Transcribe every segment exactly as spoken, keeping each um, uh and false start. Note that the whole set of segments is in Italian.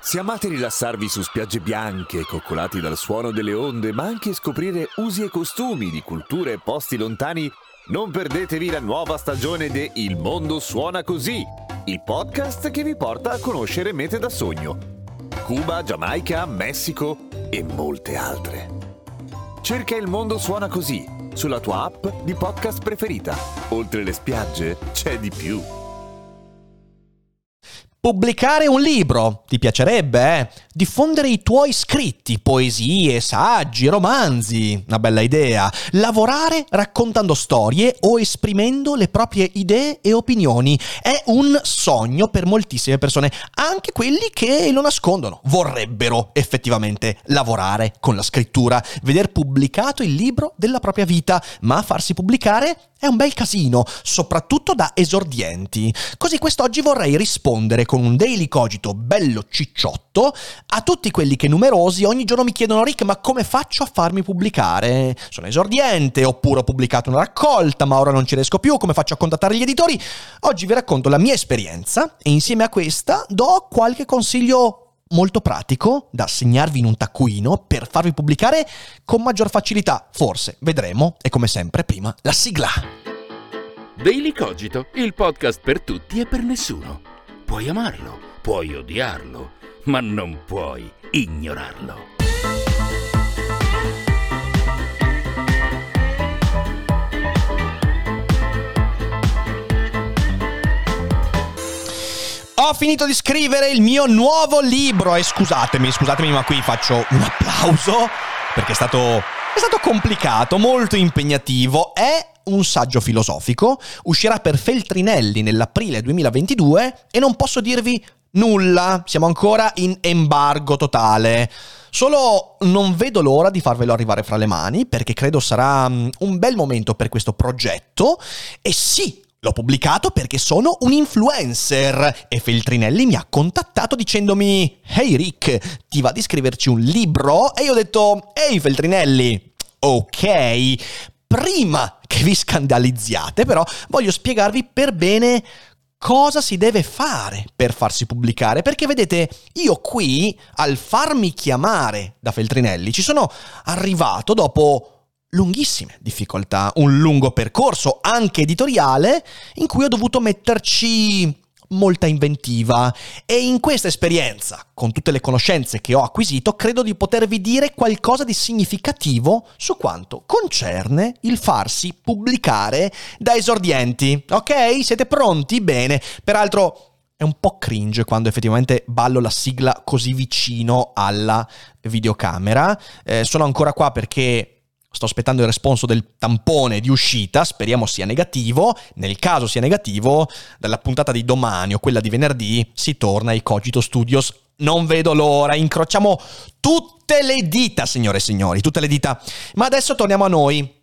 Se amate rilassarvi su spiagge bianche, coccolati dal suono delle onde, ma anche scoprire usi e costumi di culture e posti lontani, non perdetevi la nuova stagione de Il Mondo Suona Così, il podcast che vi porta a conoscere mete da sogno. Cuba, Giamaica, Messico e molte altre. Cerca Il Mondo Suona Così sulla tua app di podcast preferita. Oltre le spiagge c'è di più. Pubblicare un libro, ti piacerebbe, eh? Diffondere i tuoi scritti, poesie, saggi, romanzi, una bella idea. Lavorare raccontando storie o esprimendo le proprie idee e opinioni. È un sogno per moltissime persone, anche quelli che lo nascondono. Vorrebbero effettivamente lavorare con la scrittura, veder pubblicato il libro della propria vita, ma farsi pubblicare è un bel casino, soprattutto da esordienti. Così quest'oggi vorrei rispondere con un Daily Cogito bello cicciotto a tutti quelli che numerosi ogni giorno mi chiedono: Rick, ma come faccio a farmi pubblicare? Sono esordiente, oppure ho pubblicato una raccolta ma ora non ci riesco più, come faccio a contattare gli editori? Oggi vi racconto la mia esperienza e insieme a questa do qualche consiglio molto pratico da segnarvi in un taccuino per farvi pubblicare con maggior facilità. Forse, vedremo. E come sempre, prima la sigla. Daily Cogito, il podcast per tutti e per nessuno. Puoi amarlo, puoi odiarlo, ma non puoi ignorarlo. Ho finito di scrivere il mio nuovo libro e scusatemi, scusatemi, ma qui faccio un applauso perché è stato, è stato complicato, molto impegnativo. È un saggio filosofico, uscirà per Feltrinelli nell'aprile duemilaventidue e non posso dirvi nulla, siamo ancora in embargo totale. Solo non vedo l'ora di farvelo arrivare fra le mani perché credo sarà un bel momento per questo progetto. E sì, l'ho pubblicato perché sono un influencer e Feltrinelli mi ha contattato dicendomi: "Hey Rick, ti va di scriverci un libro?" E io ho detto: "Ehi Feltrinelli, ok, prima che vi scandalizziate però voglio spiegarvi per bene cosa si deve fare per farsi pubblicare, perché vedete, io qui al farmi chiamare da Feltrinelli ci sono arrivato dopo lunghissime difficoltà, un lungo percorso anche editoriale in cui ho dovuto metterci molta inventiva, e in questa esperienza, con tutte le conoscenze che ho acquisito, credo di potervi dire qualcosa di significativo su quanto concerne il farsi pubblicare da esordienti. Ok? Siete pronti? Bene. Peraltro è un po' cringe quando effettivamente ballo la sigla così vicino alla videocamera. Eh, sono ancora qua perché sto aspettando il responso del tampone di uscita, speriamo sia negativo. Nel caso sia negativo, dalla puntata di domani o quella di venerdì si torna ai Cogito Studios. Non vedo l'ora, incrociamo tutte le dita, signore e signori, tutte le dita. Ma adesso torniamo a noi.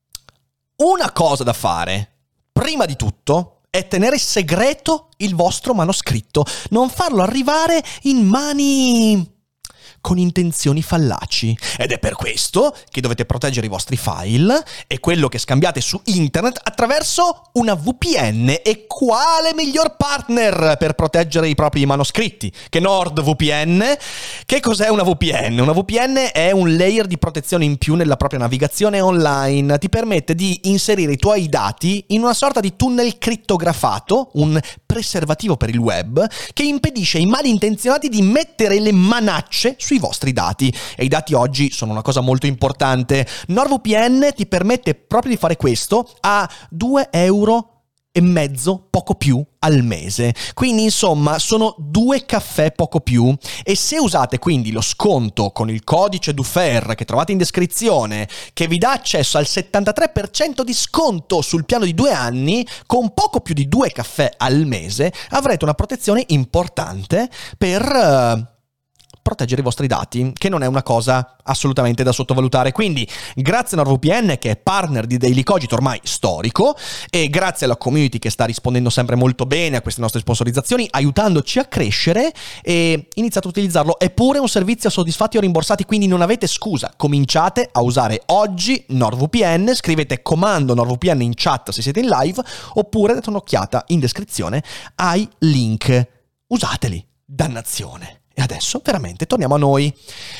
Una cosa da fare, prima di tutto, è tenere segreto il vostro manoscritto, non farlo arrivare in mani con intenzioni fallaci. Ed è per questo che dovete proteggere i vostri file e quello che scambiate su internet attraverso una V P N. E quale miglior partner per proteggere i propri manoscritti che NordVPN? Che cos'è una V P N? Una V P N è un layer di protezione in più nella propria navigazione online. Ti permette di inserire i tuoi dati in una sorta di tunnel crittografato, un preservativo per il web, che impedisce ai malintenzionati di mettere le manacce sui vostri dati. E i dati oggi sono una cosa molto importante. NordVPN ti permette proprio di fare questo a due euro e mezzo, poco più, al mese. Quindi insomma sono due caffè poco più. E se usate quindi lo sconto con il codice Dufer che trovate in descrizione, che vi dà accesso al settantatré per cento di sconto sul piano di due anni, con poco più di due caffè al mese, avrete una protezione importante per Uh, proteggere i vostri dati, che non è una cosa assolutamente da sottovalutare. Quindi grazie a NordVPN, che è partner di Daily Cogito ormai storico, e grazie alla community che sta rispondendo sempre molto bene a queste nostre sponsorizzazioni, aiutandoci a crescere, e iniziate a utilizzarlo. È pure un servizio a soddisfatti o rimborsati, quindi non avete scusa. Cominciate a usare oggi NordVPN, scrivete comando NordVPN in chat se siete in live, oppure date un'occhiata in descrizione ai link. Usateli, dannazione. E adesso veramente torniamo a noi.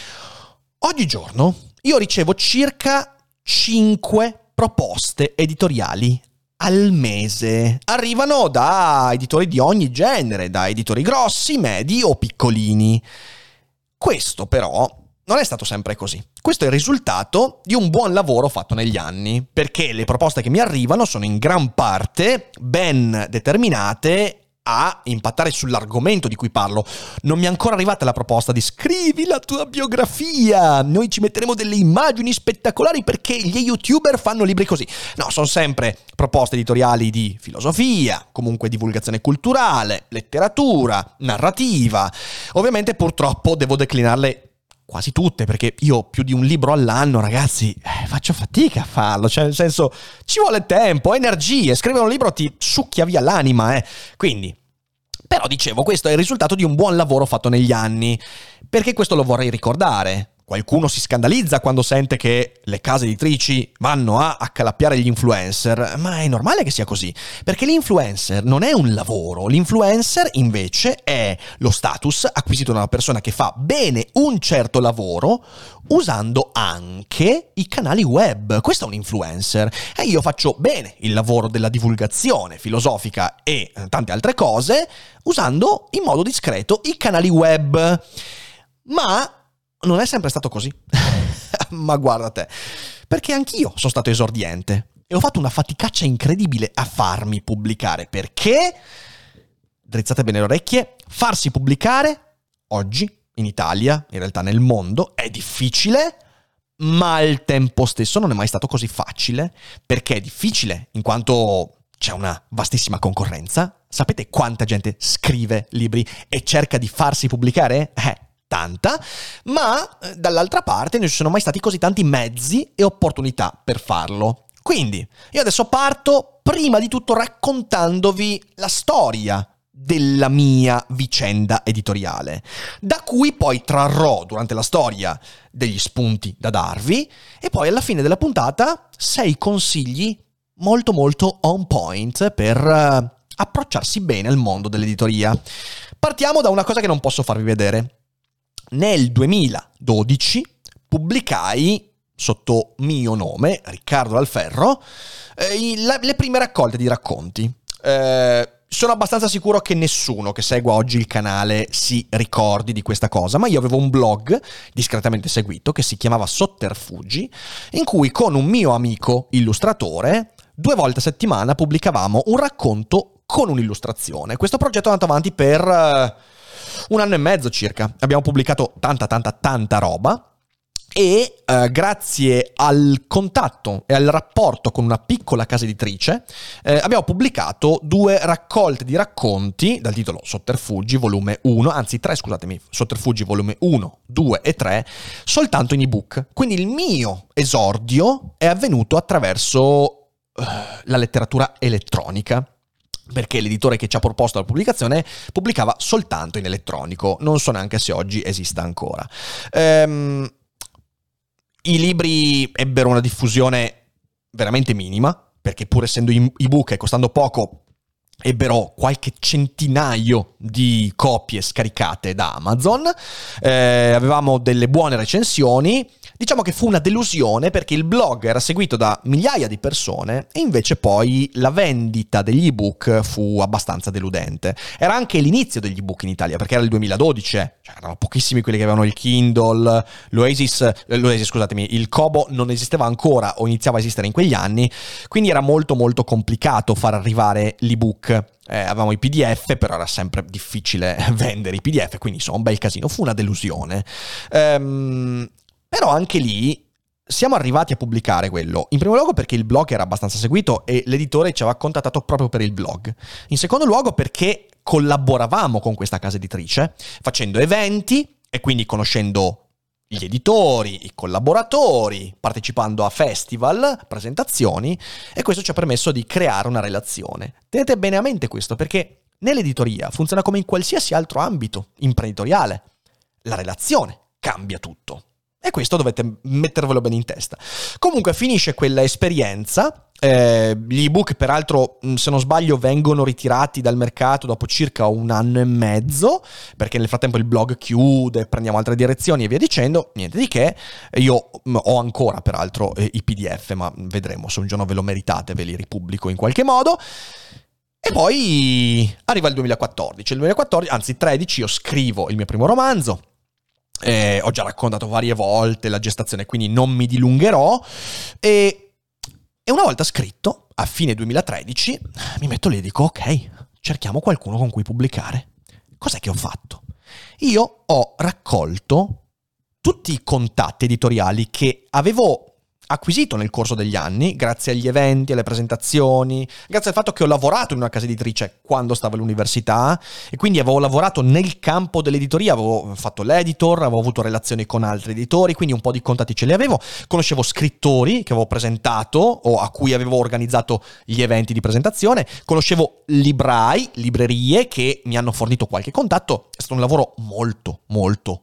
Oggigiorno io ricevo circa cinque proposte editoriali al mese. Arrivano da editori di ogni genere, da editori grossi, medi o piccolini. Questo però non è stato sempre così. Questo è il risultato di un buon lavoro fatto negli anni, perché le proposte che mi arrivano sono in gran parte ben determinate a impattare sull'argomento di cui parlo. Non mi è ancora arrivata la proposta di scrivi la tua biografia, noi ci metteremo delle immagini spettacolari perché gli youtuber fanno libri così. No, sono sempre proposte editoriali di filosofia, comunque divulgazione culturale, letteratura, narrativa. Ovviamente purtroppo devo declinarle quasi tutte, perché io più di un libro all'anno, ragazzi, eh, faccio fatica a farlo, cioè nel senso ci vuole tempo, energie, scrivere un libro ti succhia via l'anima, eh. Quindi, però dicevo, questo è il risultato di un buon lavoro fatto negli anni, perché questo lo vorrei ricordare. Qualcuno si scandalizza quando sente che le case editrici vanno a accalappiare gli influencer, ma è normale che sia così, perché l'influencer non è un lavoro, l'influencer invece è lo status acquisito da una persona che fa bene un certo lavoro usando anche i canali web. Questo è un influencer e io faccio bene il lavoro della divulgazione filosofica e tante altre cose usando in modo discreto i canali web. Ma non è sempre stato così. Ma guarda te, perché anch'io sono stato esordiente e ho fatto una faticaccia incredibile a farmi pubblicare, perché, drizzate bene le orecchie, farsi pubblicare oggi in Italia, in realtà nel mondo, è difficile, ma al tempo stesso non è mai stato così facile. Perché è difficile in quanto c'è una vastissima concorrenza. Sapete quanta gente scrive libri e cerca di farsi pubblicare? Eh, tanta, ma dall'altra parte non ci sono mai stati così tanti mezzi e opportunità per farlo. Quindi io adesso parto prima di tutto raccontandovi la storia della mia vicenda editoriale, da cui poi trarrò durante la storia degli spunti da darvi e poi alla fine della puntata sei consigli molto molto on point per uh, approcciarsi bene al mondo dell'editoria. Partiamo da una cosa che non posso farvi vedere. Nel duemiladodici pubblicai sotto mio nome, Riccardo Dalferro, eh, la, le prime raccolte di racconti. Eh, sono abbastanza sicuro che nessuno che segua oggi il canale si ricordi di questa cosa, ma io avevo un blog discretamente seguito che si chiamava Sotterfugi, in cui con un mio amico illustratore due volte a settimana pubblicavamo un racconto con un'illustrazione. Questo progetto è andato avanti per Uh, un anno e mezzo circa. Abbiamo pubblicato tanta tanta tanta roba e eh, grazie al contatto e al rapporto con una piccola casa editrice eh, abbiamo pubblicato due raccolte di racconti dal titolo Sotterfugi volume uno, anzi tre scusatemi, Sotterfugi volume uno, due e tre, soltanto in ebook. Quindi il mio esordio è avvenuto attraverso uh, la letteratura elettronica, perché l'editore che ci ha proposto la pubblicazione pubblicava soltanto in elettronico. Non so neanche se oggi esista ancora. Ehm, I libri ebbero una diffusione veramente minima, perché pur essendo ebook e costando poco, ebbero qualche centinaio di copie scaricate da Amazon. Eh, avevamo delle buone recensioni. Diciamo che fu una delusione perché il blog era seguito da migliaia di persone e invece poi la vendita degli ebook fu abbastanza deludente. Era anche l'inizio degli ebook in Italia, perché era il duemiladodici, eh. Cioè erano pochissimi quelli che avevano il Kindle, l'Oasis, l'Oasis scusatemi, il Kobo non esisteva ancora o iniziava a esistere in quegli anni, quindi era molto molto complicato far arrivare l'ebook. Eh, avevamo i P D F, però era sempre difficile vendere i P D F, quindi insomma un bel casino, fu una delusione. Ehm... Però anche lì siamo arrivati a pubblicare quello. In primo luogo perché il blog era abbastanza seguito e l'editore ci aveva contattato proprio per il blog. In secondo luogo perché collaboravamo con questa casa editrice facendo eventi e quindi conoscendo gli editori, i collaboratori, partecipando a festival, presentazioni, e questo ci ha permesso di creare una relazione. Tenete bene a mente questo, perché nell'editoria funziona come in qualsiasi altro ambito imprenditoriale. La relazione cambia tutto. E questo dovete mettervelo bene in testa. Comunque finisce quella esperienza. Eh, gli ebook, peraltro, se non sbaglio, vengono ritirati dal mercato dopo circa un anno e mezzo, perché nel frattempo il blog chiude, prendiamo altre direzioni e via dicendo. Niente di che. Io ho ancora, peraltro, eh, i P D F, ma vedremo se un giorno ve lo meritate, ve li ripubblico in qualche modo. E poi arriva il duemilaquattordici. Il duemilaquattordici, anzi tredici, io scrivo il mio primo romanzo. Eh, ho già raccontato varie volte la gestazione, quindi non mi dilungherò. E, e una volta scritto, a fine duemilatredici, mi metto lì e dico: ok, cerchiamo qualcuno con cui pubblicare. Cos'è che ho fatto? Io ho raccolto tutti i contatti editoriali che avevo acquisito nel corso degli anni, grazie agli eventi, alle presentazioni, grazie al fatto che ho lavorato in una casa editrice quando stavo all'università e quindi avevo lavorato nel campo dell'editoria, avevo fatto l'editor, avevo avuto relazioni con altri editori, quindi un po' di contatti ce li avevo, conoscevo scrittori che avevo presentato o a cui avevo organizzato gli eventi di presentazione, conoscevo librai, librerie che mi hanno fornito qualche contatto. È stato un lavoro molto, molto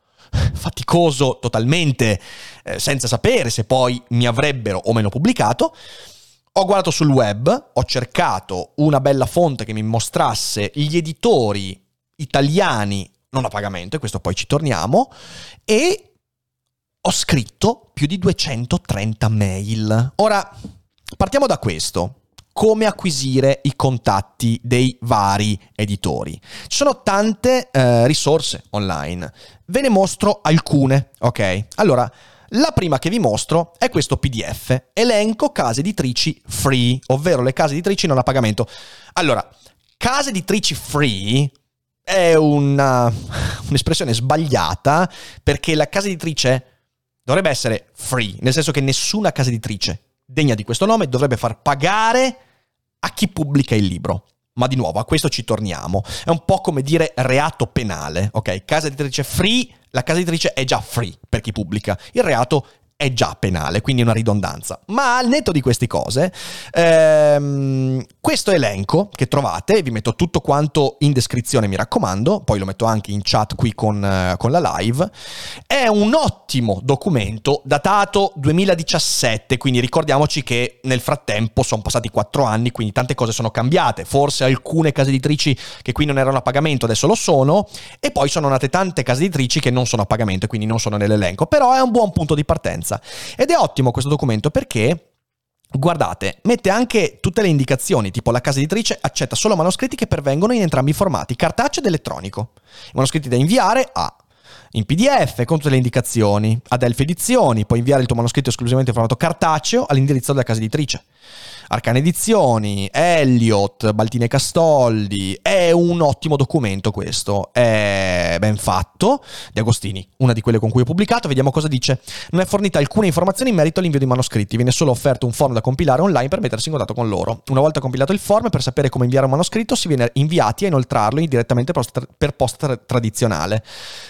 faticoso totalmente, eh, senza sapere se poi mi avrebbero o meno pubblicato. Ho guardato sul web, ho cercato una bella fonte che mi mostrasse gli editori italiani non a pagamento, e questo poi ci torniamo, e ho scritto più di duecentotrenta mail. Ora, partiamo da questo. Come acquisire i contatti dei vari editori. Ci sono tante eh, risorse online. Ve ne mostro alcune, ok? Allora, la prima che vi mostro è questo P D F, elenco case editrici free, ovvero le case editrici non a pagamento. Allora, case editrici free è una, un'espressione sbagliata, perché la casa editrice dovrebbe essere free, nel senso che nessuna casa editrice degna di questo nome dovrebbe far pagare a chi pubblica il libro. Ma di nuovo, a questo ci torniamo. È un po' come dire reato penale, ok? Casa editrice free, la casa editrice è già free per chi pubblica. Il reato è già penale, quindi è una ridondanza. Ma al netto di queste cose, ehm, questo elenco che trovate, vi metto tutto quanto in descrizione, mi raccomando, poi lo metto anche in chat qui con, eh, con la live, è un ottimo documento datato duemiladiciassette, quindi ricordiamoci che nel frattempo sono passati quattro anni, quindi tante cose sono cambiate, forse alcune case editrici che qui non erano a pagamento adesso lo sono, e poi sono nate tante case editrici che non sono a pagamento e quindi non sono nell'elenco, però è un buon punto di partenza. Ed è ottimo questo documento perché, guardate, mette anche tutte le indicazioni, tipo la casa editrice accetta solo manoscritti che pervengono in entrambi i formati, cartaceo ed elettronico. I manoscritti da inviare a in P D F con tutte le indicazioni, ad Elf Edizioni, puoi inviare il tuo manoscritto esclusivamente in formato cartaceo all'indirizzo della casa editrice. Arcane Edizioni, Elliott, Baltine Castoldi, è un ottimo documento questo, è ben fatto. Di Agostini, una di quelle con cui ho pubblicato, vediamo cosa dice. Non è fornita alcuna informazione in merito all'invio di manoscritti, viene solo offerto un form da compilare online per mettersi in contatto con loro. Una volta compilato il form, per sapere come inviare un manoscritto, si viene inviati a inoltrarlo direttamente per posta tradizionale.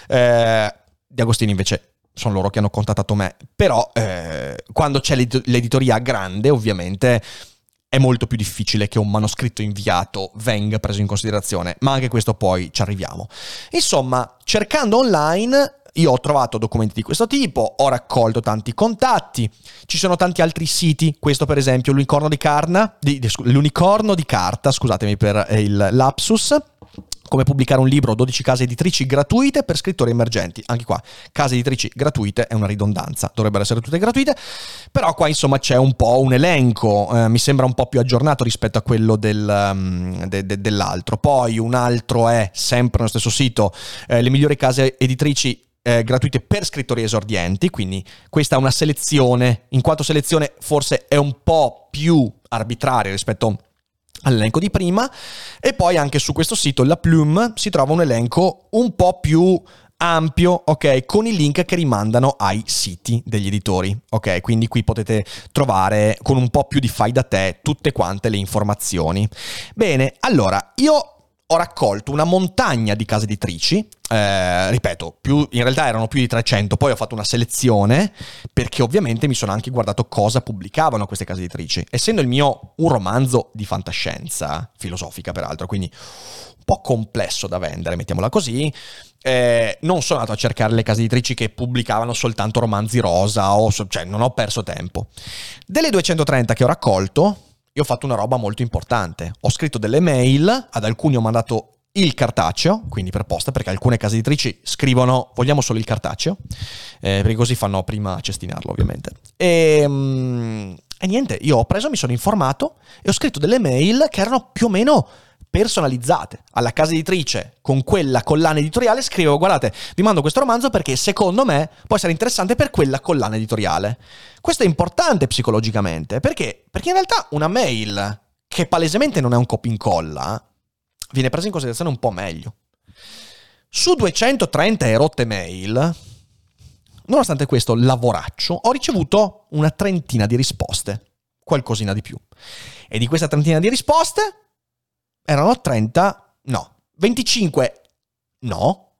Eh, Di Agostini invece sono loro che hanno contattato me, però eh, quando c'è l'ed- l'editoria grande, ovviamente è molto più difficile che un manoscritto inviato venga preso in considerazione, ma anche questo poi ci arriviamo. Insomma, cercando online io ho trovato documenti di questo tipo, ho raccolto tanti contatti, ci sono tanti altri siti, questo per esempio, l'unicorno di carna, di, di, l'unicorno di carta, scusatemi per il lapsus, come pubblicare un libro, dodici case editrici gratuite per scrittori emergenti. Anche qua, case editrici gratuite è una ridondanza, dovrebbero essere tutte gratuite, però qua insomma c'è un po' un elenco, eh, mi sembra un po' più aggiornato rispetto a quello del, um, de, de, dell'altro. Poi un altro è, sempre nello stesso sito, eh, le migliori case editrici Eh, gratuite per scrittori esordienti, quindi questa è una selezione, in quanto selezione forse è un po' più arbitraria rispetto all'elenco di prima. E poi anche su questo sito, la Plume, si trova un elenco un po' più ampio, ok, con i link che rimandano ai siti degli editori, ok, quindi qui potete trovare con un po' più di fai da te tutte quante le informazioni. Bene, allora io ho raccolto una montagna di case editrici, Eh, ripeto, più, in realtà erano più di trecento, poi ho fatto una selezione perché ovviamente mi sono anche guardato cosa pubblicavano queste case editrici. Essendo il mio un romanzo di fantascienza, filosofica peraltro, quindi un po' complesso da vendere, mettiamola così, eh, non sono andato a cercare le case editrici che pubblicavano soltanto romanzi rosa, o, cioè non ho perso tempo. Delle duecentotrenta che ho raccolto, io ho fatto una roba molto importante. Ho scritto delle mail, ad alcuni ho mandato il cartaceo, quindi per posta, perché alcune case editrici scrivono vogliamo solo il cartaceo, eh, perché così fanno prima a cestinarlo ovviamente. E, mm, e niente, io ho preso, mi sono informato e ho scritto delle mail che erano più o meno personalizzate. Alla casa editrice, con quella collana editoriale, scrivevo guardate, vi mando questo romanzo perché secondo me può essere interessante per quella collana editoriale. Questo è importante psicologicamente, perché? Perché in realtà una mail che palesemente non è un copia e incolla viene presa in considerazione un po' meglio. Su duecentotrenta e rotte mail, nonostante questo lavoraccio, ho ricevuto una trentina di risposte, qualcosina di più. E di questa trentina di risposte erano trenta, no, venticinque no,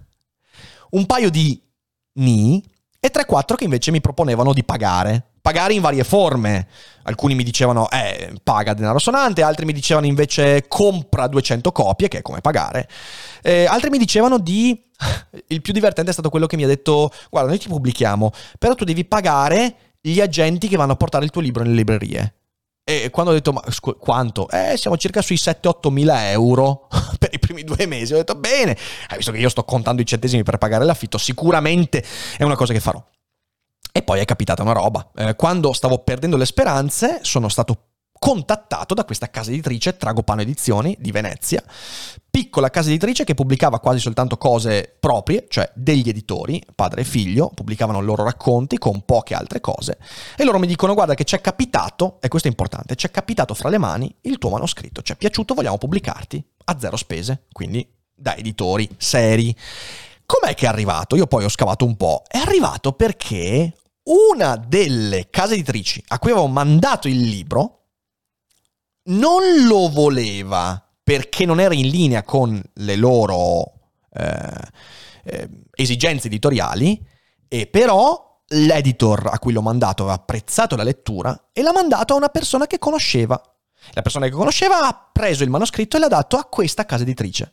un paio di ni e tre quattro che invece mi proponevano di pagare. Pagare in varie forme. Alcuni mi dicevano eh, paga denaro sonante, altri mi dicevano invece compra duecento copie, che è come pagare. Eh, altri mi dicevano di... Il più divertente è stato quello che mi ha detto guarda, noi ti pubblichiamo, però tu devi pagare gli agenti che vanno a portare il tuo libro nelle librerie. E quando ho detto ma scu- quanto? Eh, siamo circa sui sette otto mila euro per i primi due mesi. Ho detto bene, eh, visto che io sto contando i centesimi per pagare l'affitto, sicuramente è una cosa che farò. E poi è capitata una roba. Eh, quando stavo perdendo le speranze, sono stato contattato da questa casa editrice, Tragopano Edizioni, di Venezia, piccola casa editrice che pubblicava quasi soltanto cose proprie, cioè degli editori, padre e figlio, pubblicavano i loro racconti con poche altre cose, e loro mi dicono guarda che ci è capitato, e questo è importante, ci è capitato fra le mani il tuo manoscritto, ci è piaciuto, vogliamo pubblicarti a zero spese, quindi da editori seri. Com'è che è arrivato? Io poi ho scavato un po'. È arrivato perché una delle case editrici a cui avevo mandato il libro non lo voleva perché non era in linea con le loro eh, eh, esigenze editoriali, e però l'editor a cui l'ho mandato aveva apprezzato la lettura e l'ha mandato a una persona che conosceva. La persona che conosceva ha preso il manoscritto e l'ha dato a questa casa editrice.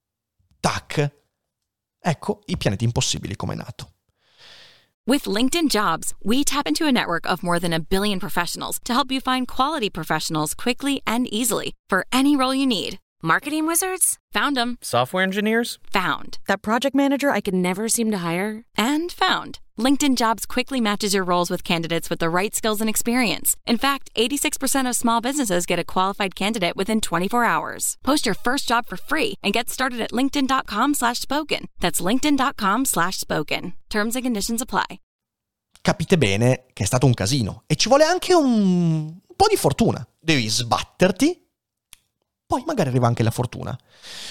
Tac. Ecco i pianeti impossibili come è nato. With LinkedIn Jobs, we tap into a network of more than a billion professionals to help you find quality professionals quickly and easily for any role you need. Marketing wizards? Found them. Software engineers? Found. That project manager I could never seem to hire? And found. LinkedIn Jobs quickly matches your roles with candidates with the right skills and experience. In fact, eighty-six percent of small businesses get a qualified candidate within twenty-four hours. Post your first job for free and get started at linkedin.com slash spoken. That's linkedin.com slash spoken. Terms and conditions apply. Capite bene che è stato un casino e ci vuole anche un, un po' di fortuna. Devi sbatterti, poi magari arriva anche la fortuna.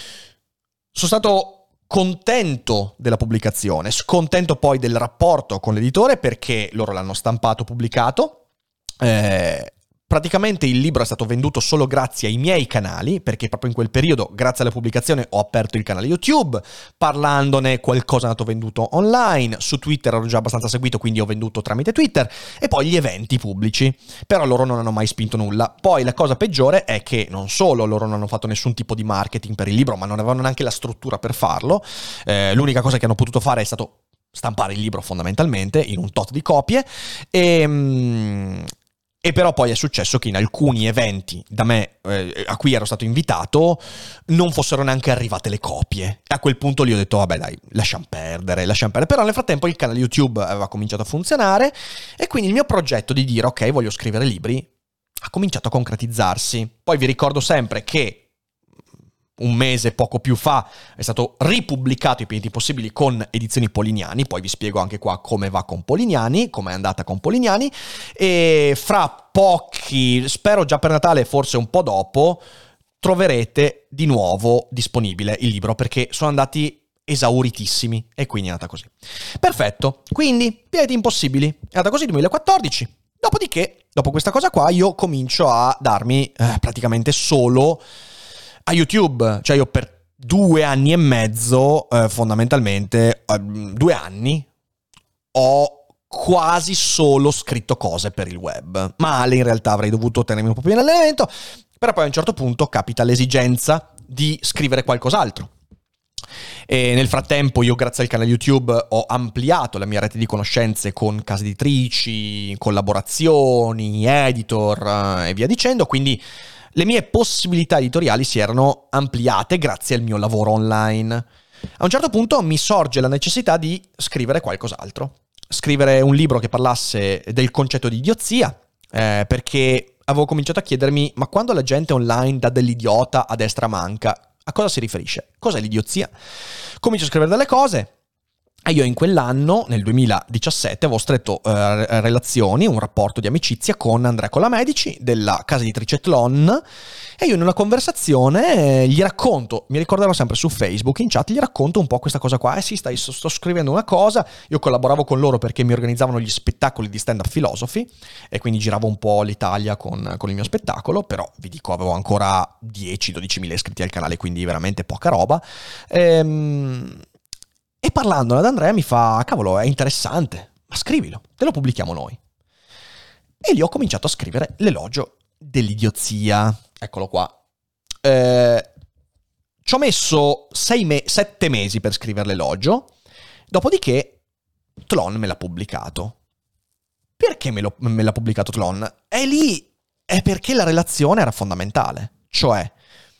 Sono stato contento della pubblicazione, scontento poi del rapporto con l'editore perché loro l'hanno stampato, pubblicato. Eh, praticamente il libro è stato venduto solo grazie ai miei canali, perché proprio in quel periodo, grazie alla pubblicazione, ho aperto il canale YouTube, parlandone qualcosa è andato venduto online, su Twitter ero già abbastanza seguito, quindi ho venduto tramite Twitter, e poi gli eventi pubblici, però loro non hanno mai spinto nulla. Poi la cosa peggiore è che non solo loro non hanno fatto nessun tipo di marketing per il libro, ma non avevano neanche la struttura per farlo. Eh, l'unica cosa che hanno potuto fare è stato stampare il libro fondamentalmente in un tot di copie, e... Mm, E però poi è successo che in alcuni eventi da me eh, a cui ero stato invitato non fossero neanche arrivate le copie. E a quel punto lì ho detto vabbè dai, lasciamo perdere, lasciamo perdere. Però nel frattempo il canale YouTube aveva cominciato a funzionare e quindi il mio progetto di dire ok, voglio scrivere libri ha cominciato a concretizzarsi. Poi vi ricordo sempre che un mese poco più fa è stato ripubblicato I Pianeti Possibili con Edizioni Polignani, poi vi spiego anche qua come va con Polignani, come è andata con Polignani, e fra pochi, spero già per Natale, forse un po' dopo, troverete di nuovo disponibile il libro perché sono andati esauritissimi e quindi è andata così. Perfetto, quindi Pianeti Impossibili è andata così duemilaquattordici. Dopodiché, dopo questa cosa qua, io comincio a darmi eh, praticamente solo a YouTube, cioè io per due anni e mezzo, eh, fondamentalmente, eh, due anni, ho quasi solo scritto cose per il web. Male, in realtà avrei dovuto tenermi un po' più in allenamento, però poi a un certo punto capita l'esigenza di scrivere qualcos'altro. E nel frattempo io, grazie al canale YouTube, ho ampliato la mia rete di conoscenze con case editrici, collaborazioni, editor e via dicendo, quindi le mie possibilità editoriali si erano ampliate grazie al mio lavoro online. A un certo punto mi sorge la necessità di scrivere qualcos'altro. Scrivere un libro che parlasse del concetto di idiozia, eh, perché avevo cominciato a chiedermi, ma quando la gente online dà dell'idiota a destra manca, a cosa si riferisce? Cos'è l'idiozia? Comincio a scrivere delle cose e io in quell'anno, nel duemiladiciassette, avevo stretto eh, relazioni, un rapporto di amicizia con Andrea Colamedici della casa editrice Tlon, e io in una conversazione eh, gli racconto, mi ricorderò sempre su Facebook, in chat, gli racconto un po' questa cosa qua. Eh sì, stai, sto scrivendo una cosa, io collaboravo con loro perché mi organizzavano gli spettacoli di stand-up philosophy e quindi giravo un po' l'Italia con, con il mio spettacolo, però vi dico, avevo ancora dieci dodici mila iscritti al canale, quindi veramente poca roba. Ehm... E parlandone ad Andrea mi fa, cavolo, è interessante, ma scrivilo, te lo pubblichiamo noi. E lì ho cominciato a scrivere l'elogio dell'idiozia. Eccolo qua. Eh, ci ho messo sei me- sette mesi per scrivere l'elogio, dopodiché Tlon me l'ha pubblicato. Perché me, lo, me l'ha pubblicato Tlon? E lì è perché la relazione era fondamentale. Cioè,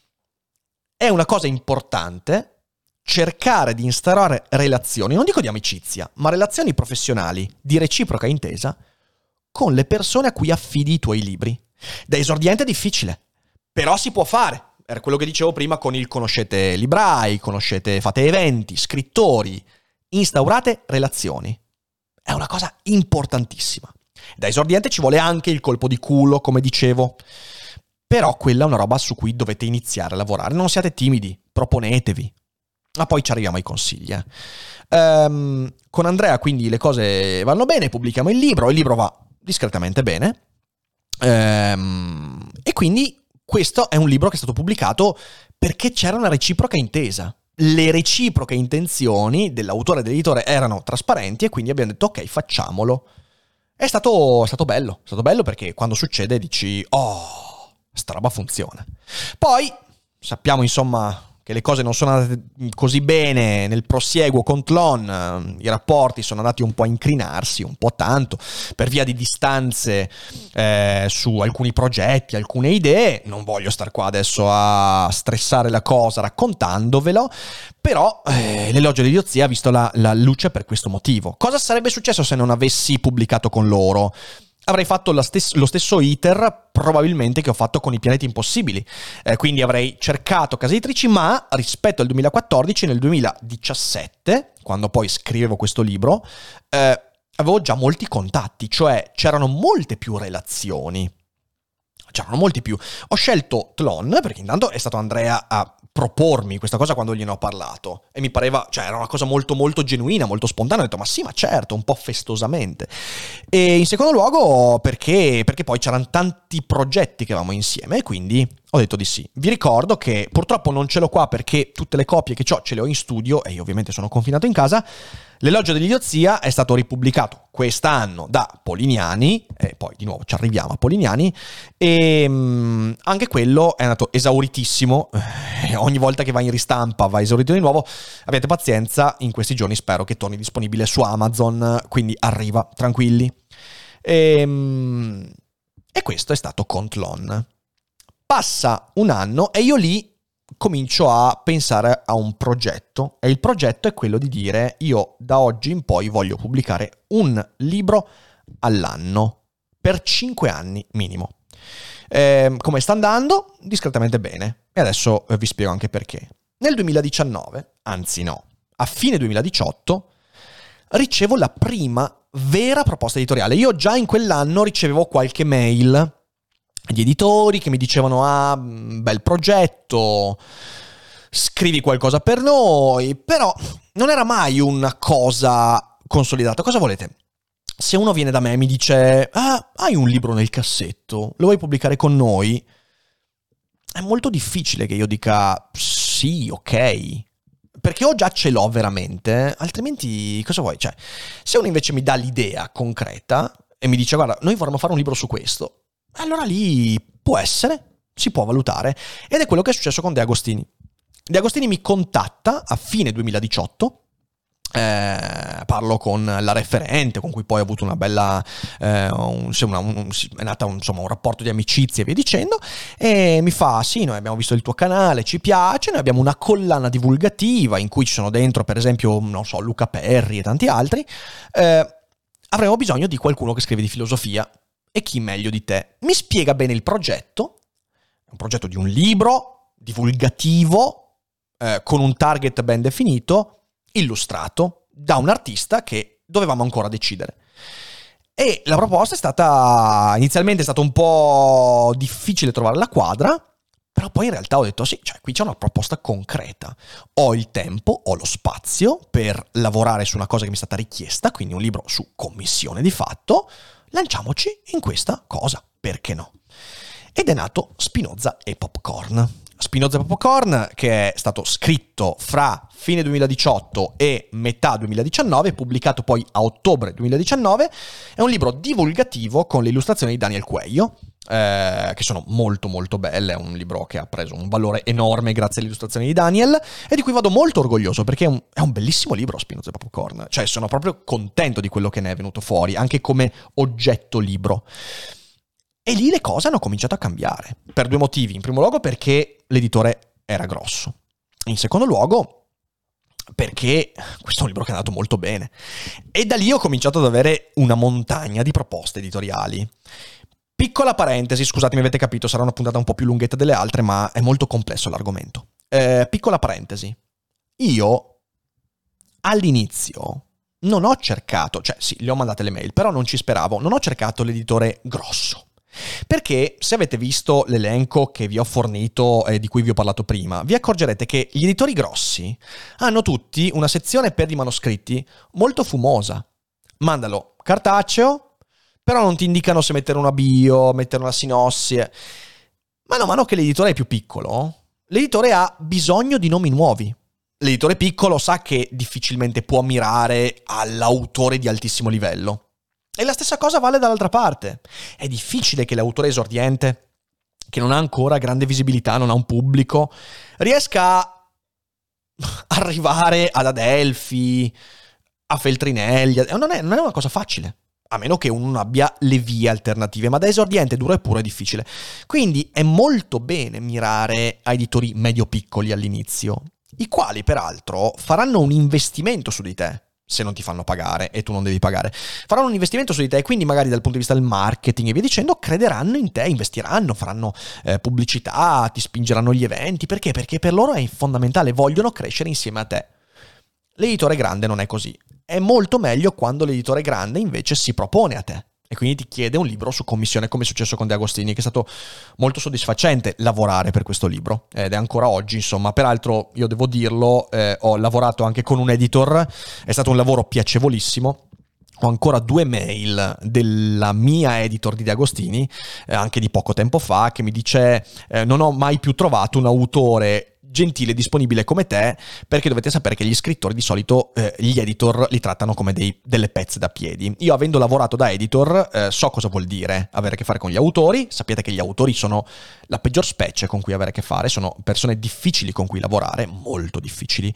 è una cosa importante cercare di instaurare relazioni, non dico di amicizia, ma relazioni professionali di reciproca intesa con le persone a cui affidi i tuoi libri. Da esordiente è difficile, però si può fare. Era quello che dicevo prima con il conoscete librai, conoscete, fate eventi, scrittori, instaurate relazioni. È una cosa importantissima. Da esordiente ci vuole anche il colpo di culo, come dicevo, però quella è una roba su cui dovete iniziare a lavorare. Non siate timidi, proponetevi. Ma poi ci arriviamo ai consigli. Eh. Um, con Andrea quindi le cose vanno bene, pubblichiamo il libro, il libro va discretamente bene, um, e quindi questo è un libro che è stato pubblicato perché c'era una reciproca intesa. Le reciproche intenzioni dell'autore e dell'editore erano trasparenti e quindi abbiamo detto ok, facciamolo. È stato, è stato bello, è stato bello perché quando succede dici oh, sta roba funziona. Poi sappiamo insomma che le cose non sono andate così bene nel prosieguo con Tlon, i rapporti sono andati un po' a incrinarsi, un po' tanto, per via di distanze eh, su alcuni progetti, alcune idee. Non voglio star qua adesso a stressare la cosa raccontandovelo, però eh, l'elogio dell'idiozia ha visto la, la luce per questo motivo. Cosa sarebbe successo se non avessi pubblicato con loro? Avrei fatto la stes- lo stesso iter probabilmente che ho fatto con I Pianeti Impossibili, eh, quindi avrei cercato case editrici, ma rispetto al duemilaquattordici, nel duemiladiciassette, quando poi scrivevo questo libro, eh, avevo già molti contatti, cioè c'erano molte più relazioni, c'erano molti più. Ho scelto Tlon perché intanto è stato Andrea a propormi questa cosa quando gliene ho parlato e mi pareva, cioè era una cosa molto molto genuina, molto spontanea. Ho detto ma sì, ma certo, un po' festosamente. E in secondo luogo perché, perché poi c'erano tanti progetti che avevamo insieme e quindi ho detto di sì. Vi ricordo che purtroppo non ce l'ho qua perché tutte le copie che ho ce le ho in studio e io ovviamente sono confinato in casa. L'elogio dell'idiozia è stato ripubblicato quest'anno da Polignani, e poi di nuovo ci arriviamo a Polignani, e mh, anche quello è andato esauritissimo, e ogni volta che va in ristampa va esaurito di nuovo. Abbiate pazienza, in questi giorni spero che torni disponibile su Amazon, quindi arriva, tranquilli. E, mh, e questo è stato con Tlon. Passa un anno e io lì comincio a pensare a un progetto e il progetto è quello di dire io da oggi in poi voglio pubblicare un libro all'anno per cinque anni minimo. Eh, come sta andando? Discretamente bene e adesso vi spiego anche perché. Nel duemiladiciannove, anzi no, a fine duemiladiciotto ricevo la prima vera proposta editoriale. Io già in quell'anno ricevevo qualche mail gli editori che mi dicevano ah, bel progetto, scrivi qualcosa per noi, però non era mai una cosa consolidata. Cosa volete? Se uno viene da me e mi dice ah, hai un libro nel cassetto, lo vuoi pubblicare con noi? È molto difficile che io dica sì, ok, perché o già ce l'ho veramente, altrimenti cosa vuoi? Cioè, se uno invece mi dà l'idea concreta e mi dice guarda, noi vorremmo fare un libro su questo, allora lì può essere, si può valutare, ed è quello che è successo con De Agostini. De Agostini mi contatta a fine duemiladiciotto, eh, parlo con la referente con cui poi ho avuto una bella eh, un, una, un, è nata un, insomma un rapporto di amicizia e via dicendo, e mi fa sì, noi abbiamo visto il tuo canale, ci piace, noi abbiamo una collana divulgativa in cui ci sono dentro per esempio non so Luca Perri e tanti altri, eh, avremo bisogno di qualcuno che scrive di filosofia, e chi meglio di te? Mi spiega bene il progetto, è un progetto di un libro divulgativo eh, con un target ben definito, illustrato da un artista che dovevamo ancora decidere. E la proposta è stata inizialmente è stato un po' difficile trovare la quadra, però poi in realtà ho detto sì, cioè qui c'è una proposta concreta, ho il tempo, ho lo spazio per lavorare su una cosa che mi è stata richiesta, quindi un libro su commissione di fatto, lanciamoci in questa cosa, perché no? Ed è nato Spinoza e Popcorn. Spinoza e Popcorn, che è stato scritto fra fine duemiladiciotto e metà duemiladiciannove, pubblicato poi a ottobre duemiladiciannove, è un libro divulgativo con le illustrazioni di Daniel Cuello, eh, che sono molto molto belle, è un libro che ha preso un valore enorme grazie alle illustrazioni di Daniel, e di cui vado molto orgoglioso, perché è un, è un bellissimo libro Spinoza e Popcorn, cioè sono proprio contento di quello che ne è venuto fuori, anche come oggetto libro. E lì le cose hanno cominciato a cambiare, per due motivi. In primo luogo perché l'editore era grosso. In secondo luogo perché questo è un libro che è andato molto bene. E da lì ho cominciato ad avere una montagna di proposte editoriali. Piccola parentesi, scusatemi, avete capito, sarà una puntata un po' più lunghetta delle altre, ma è molto complesso l'argomento. Eh, piccola parentesi. Io all'inizio non ho cercato, cioè sì, le ho mandate le mail, però non ci speravo, non ho cercato l'editore grosso. Perché se avete visto l'elenco che vi ho fornito e eh, di cui vi ho parlato prima, vi accorgerete che gli editori grossi hanno tutti una sezione per i manoscritti molto fumosa. Mandalo cartaceo, però non ti indicano se mettere una bio, mettere una sinossi. Mano a mano che l'editore è più piccolo, l'editore ha bisogno di nomi nuovi. L'editore piccolo sa che difficilmente può mirare all'autore di altissimo livello. E la stessa cosa vale dall'altra parte. È difficile che l'autore esordiente, che non ha ancora grande visibilità, non ha un pubblico, riesca a arrivare ad Adelphi, a Feltrinelli. Non è, non è una cosa facile, a meno che uno non abbia le vie alternative, ma da esordiente duro e puro è difficile. Quindi è molto bene mirare a editori medio-piccoli all'inizio, i quali peraltro faranno un investimento su di te, se non ti fanno pagare e tu non devi pagare. Faranno un investimento su di te e quindi magari dal punto di vista del marketing e via dicendo crederanno in te, investiranno, faranno eh, pubblicità, ti spingeranno gli eventi. Perché? Perché per loro è fondamentale, vogliono crescere insieme a te. L'editore grande non è così. È molto meglio quando l'editore grande invece si propone a te e quindi ti chiede un libro su commissione, come è successo con De Agostini, che è stato molto soddisfacente lavorare per questo libro, ed è ancora oggi, insomma. Peraltro, io devo dirlo, eh, ho lavorato anche con un editor, è stato un lavoro piacevolissimo. Ho ancora due mail della mia editor di De Agostini, eh, anche di poco tempo fa, che mi dice eh, non ho mai più trovato un autore gentile e disponibile come te, perché dovete sapere che gli scrittori di solito eh, gli editor li trattano come dei, delle pezze da piedi. Io, avendo lavorato da editor, eh, so cosa vuol dire avere a che fare con gli autori. Sappiate che gli autori sono la peggior specie con cui avere a che fare, sono persone difficili con cui lavorare, molto difficili,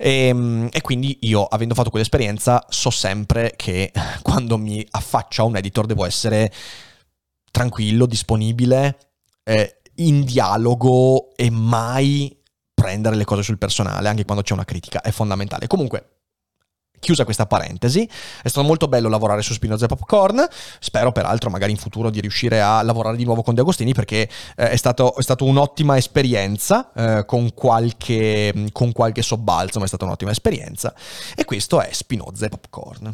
e, e quindi io, avendo fatto quell'esperienza, so sempre che quando mi affaccio a un editor devo essere tranquillo, disponibile, eh, in dialogo e mai prendere le cose sul personale, anche quando c'è una critica, è fondamentale. Comunque, chiusa questa parentesi, è stato molto bello lavorare su Spinoza e Popcorn. Spero peraltro magari in futuro di riuscire a lavorare di nuovo con De Agostini, perché eh, è stato è stato un'ottima esperienza, eh, con qualche con qualche sobbalzo, ma è stata un'ottima esperienza. E questo è Spinoza e Popcorn.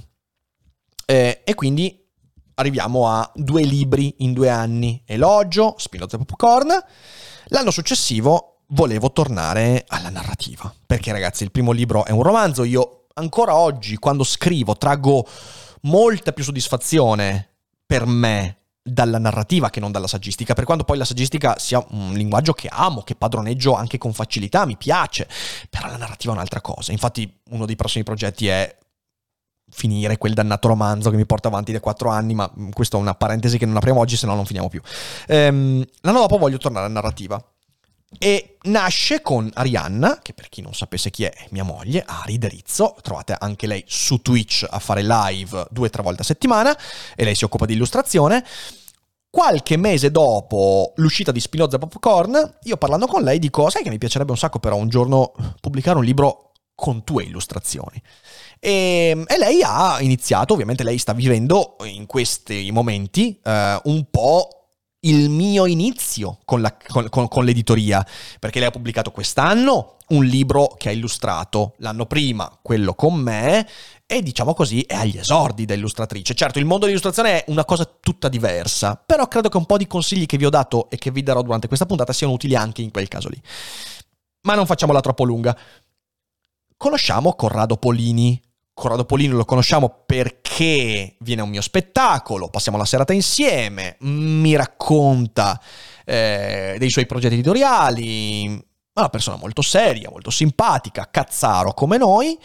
Eh, e quindi arriviamo a due libri in due anni. Elogio, Spinoza e Popcorn. L'anno successivo volevo tornare alla narrativa, perché ragazzi il primo libro è un romanzo. Io ancora oggi, quando scrivo, traggo molta più soddisfazione per me dalla narrativa che non dalla saggistica, per quanto poi la saggistica sia un linguaggio che amo, che padroneggio anche con facilità, mi piace, però la narrativa è un'altra cosa. Infatti uno dei prossimi progetti è finire quel dannato romanzo che mi porta avanti da quattro anni, ma questa è una parentesi che non apriamo oggi, se no non finiamo più. Ehm, l'anno dopo voglio tornare alla narrativa. E nasce con Arianna, che per chi non sapesse chi è, mia moglie, Ari Derizzo. Trovate anche lei su Twitch a fare live due o tre volte a settimana, e lei si occupa di illustrazione. Qualche mese dopo l'uscita di Spinoza Popcorn, io parlando con lei dico: sai che mi piacerebbe un sacco però un giorno pubblicare un libro con tue illustrazioni. E, e lei ha iniziato, ovviamente lei sta vivendo in questi momenti eh, un po' il mio inizio con, la, con, con, con l'editoria, perché lei ha pubblicato quest'anno un libro che ha illustrato, l'anno prima quello con me, e diciamo così è agli esordi da illustratrice. Certo, il mondo dell'illustrazione è una cosa tutta diversa, però credo che un po' di consigli che vi ho dato e che vi darò durante questa puntata siano utili anche in quel caso lì. Ma non facciamola troppo lunga. Conosciamo Corrado Polini. Corrado Polini lo conosciamo perché viene a un mio spettacolo, passiamo la serata insieme, mi racconta eh, dei suoi progetti editoriali, è una persona molto seria, molto simpatica, cazzaro come noi,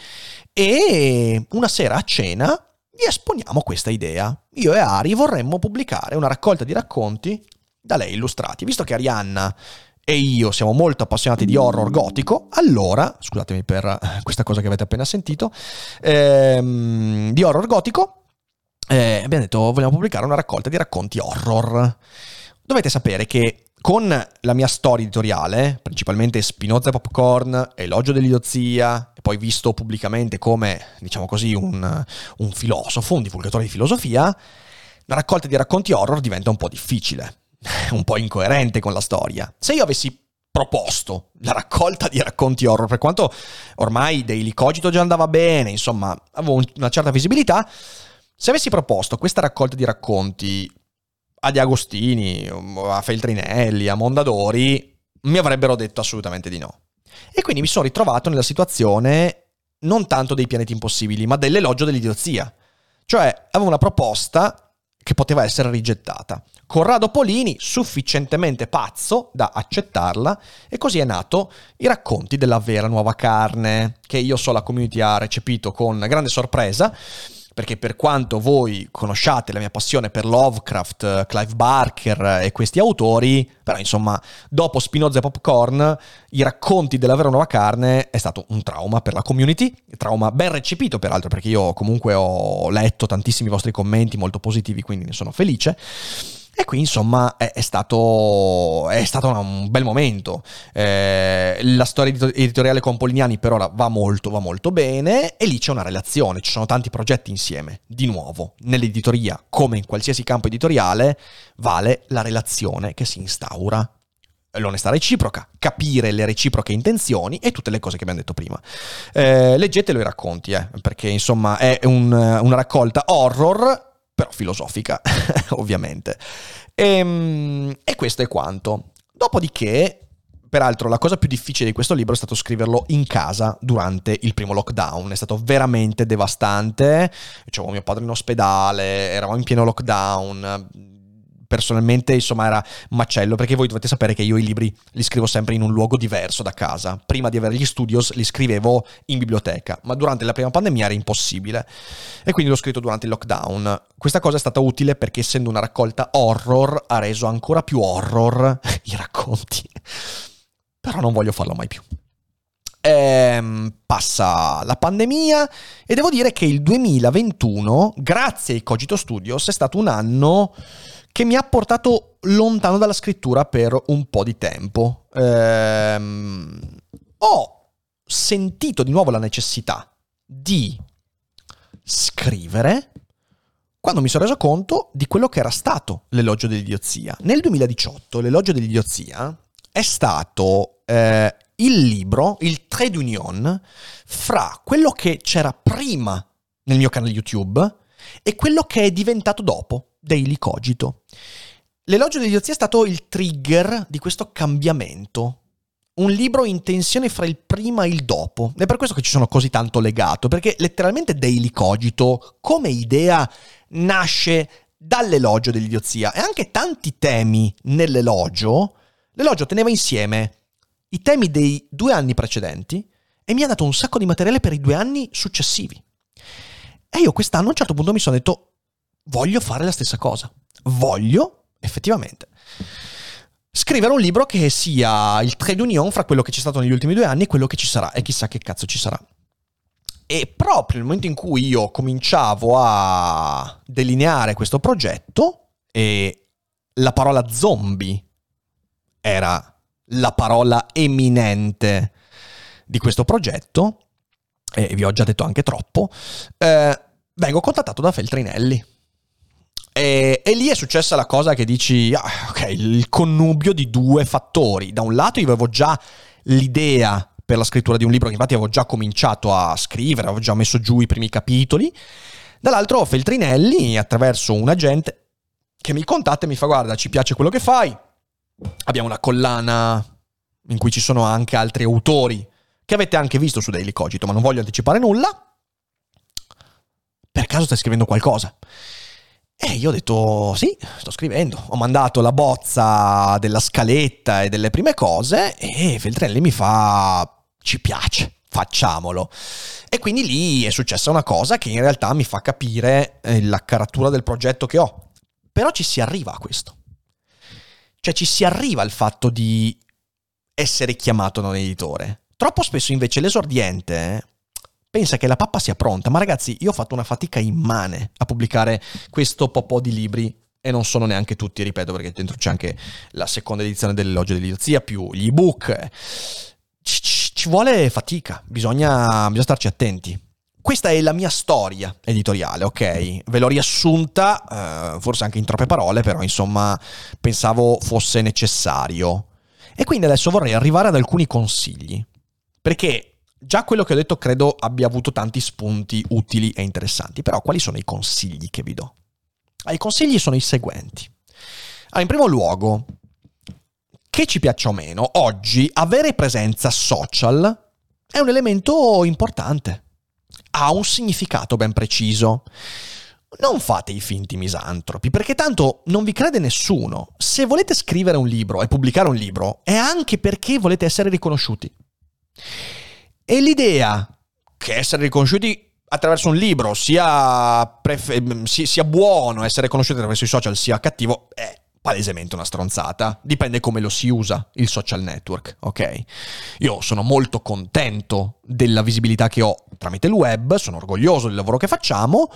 e una sera a cena gli esponiamo questa idea. Io e Ari vorremmo pubblicare una raccolta di racconti da lei illustrati. Visto che Arianna e io siamo molto appassionati di horror gotico, allora, scusatemi per questa cosa che avete appena sentito, ehm, di horror gotico, eh, abbiamo detto vogliamo pubblicare una raccolta di racconti horror. Dovete sapere che con la mia storia editoriale, principalmente Spinoza Popcorn, Elogio dell'idiozia, e poi visto pubblicamente come, diciamo così, un, un filosofo, un divulgatore di filosofia, la raccolta di racconti horror diventa un po' difficile, un po' incoerente con la storia. Se io avessi proposto la raccolta di racconti horror, per quanto ormai Daily Cogito già andava bene, insomma, avevo una certa visibilità, se avessi proposto questa raccolta di racconti a Di Agostini, a Feltrinelli, a Mondadori, mi avrebbero detto assolutamente di no. E quindi mi sono ritrovato nella situazione non tanto dei Pianeti Impossibili, ma dell'Elogio dell'idiozia. Cioè, avevo una proposta che poteva essere rigettata. Corrado Polini, sufficientemente pazzo da accettarla, e così è nato I racconti della vera nuova carne, che io so la community ha recepito con grande sorpresa, perché per quanto voi conosciate la mia passione per Lovecraft, Clive Barker e questi autori, però insomma, dopo Spinoza e Popcorn, I racconti della vera nuova carne è stato un trauma per la community, trauma ben recepito peraltro, perché io comunque ho letto tantissimi vostri commenti molto positivi, quindi ne sono felice. E qui insomma è, è stato è stato un bel momento. Eh, la storia editoriale con Polignani per ora va molto va molto bene, e lì c'è una relazione, ci sono tanti progetti insieme. Di nuovo, nell'editoria come in qualsiasi campo editoriale vale la relazione che si instaura, l'onestà reciproca, capire le reciproche intenzioni e tutte le cose che abbiamo detto prima. Eh, leggetelo I racconti, eh, perché insomma è un, una raccolta horror, però filosofica, ovviamente. E, e questo è quanto. Dopodiché, peraltro, la cosa più difficile di questo libro è stato scriverlo in casa durante il primo lockdown. È stato veramente devastante. C'avevo mio padre in ospedale, eravamo in pieno lockdown. Personalmente, insomma, era un macello, perché voi dovete sapere che io i libri li scrivo sempre in un luogo diverso da casa. Prima di avere gli studios li scrivevo in biblioteca, ma durante la prima pandemia era impossibile, e quindi l'ho scritto durante il lockdown. Questa cosa è stata utile perché, essendo una raccolta horror, ha reso ancora più horror i racconti. Però non voglio farlo mai più. Ehm, passa la pandemia e devo dire che il duemilaventuno, grazie ai Cogito Studios, è stato un anno che mi ha portato lontano dalla scrittura per un po' di tempo. Ehm, ho sentito di nuovo la necessità di scrivere quando mi sono reso conto di quello che era stato l'Elogio dell'idiozia. Nel duemiladiciotto l'Elogio dell'idiozia è stato eh, il libro, il trait d'union fra quello che c'era prima nel mio canale YouTube e quello che è diventato dopo, Daily Cogito. L'Elogio dell'idiozia è stato il trigger di questo cambiamento. Un libro in tensione fra il prima e il dopo. È per questo che ci sono così tanto legato, perché letteralmente Daily Cogito, come idea, nasce dall'elogio dell'idiozia e anche tanti temi nell'elogio, l'elogio teneva insieme i temi dei due anni precedenti e mi ha dato un sacco di materiale per i due anni successivi. E io quest'anno a un certo punto mi sono detto, voglio fare la stessa cosa. Voglio, effettivamente, scrivere un libro che sia il trait d'union fra quello che c'è stato negli ultimi due anni e quello che ci sarà, e chissà che cazzo ci sarà. E proprio nel momento in cui io cominciavo a delineare questo progetto, e la parola zombie era la parola eminente di questo progetto, e vi ho già detto anche troppo, eh, vengo contattato da Feltrinelli. E, e lì è successa la cosa che dici, ah, ok, il connubio di due fattori. Da un lato io avevo già l'idea per la scrittura di un libro, che infatti avevo già cominciato a scrivere, avevo già messo giù i primi capitoli. Dall'altro Feltrinelli, attraverso un agente che mi contatta e mi fa, guarda, ci piace quello che fai, abbiamo una collana in cui ci sono anche altri autori che avete anche visto su Daily Cogito, ma non voglio anticipare nulla. Per caso stai scrivendo qualcosa? E io ho detto, sì, sto scrivendo. Ho mandato la bozza della scaletta e delle prime cose e Feltrinelli mi fa, ci piace, facciamolo. E quindi lì è successa una cosa che in realtà mi fa capire la caratura del progetto che ho. Però ci si arriva a questo. Cioè ci si arriva al fatto di essere chiamato da un editore. Troppo spesso invece l'esordiente pensa che la pappa sia pronta, ma ragazzi, io ho fatto una fatica immane a pubblicare questo po' di libri, e non sono neanche tutti, ripeto, perché dentro c'è anche la seconda edizione dell'Elogio dell'idiozia, più gli ebook. Ci, ci, ci vuole fatica, bisogna, bisogna starci attenti. Questa è la mia storia editoriale, ok? Ve l'ho riassunta, eh, forse anche in troppe parole, però insomma pensavo fosse necessario. E quindi adesso vorrei arrivare ad alcuni consigli, perché già quello che ho detto credo abbia avuto tanti spunti utili e interessanti, però quali sono i consigli che vi do? Ah, i consigli sono i seguenti. Ah, in primo luogo, che ci piaccia o meno, oggi avere presenza social è un elemento importante. Ha un significato ben preciso. Non fate i finti misantropi, perché tanto non vi crede nessuno. Se volete scrivere un libro e pubblicare un libro, è anche perché volete essere riconosciuti. E l'idea che essere riconosciuti attraverso un libro sia, prefe- sia buono, essere conosciuti attraverso i social sia cattivo, è palesemente una stronzata. Dipende come lo si usa il social network, ok? Io sono molto contento della visibilità che ho tramite il web, sono orgoglioso del lavoro che facciamo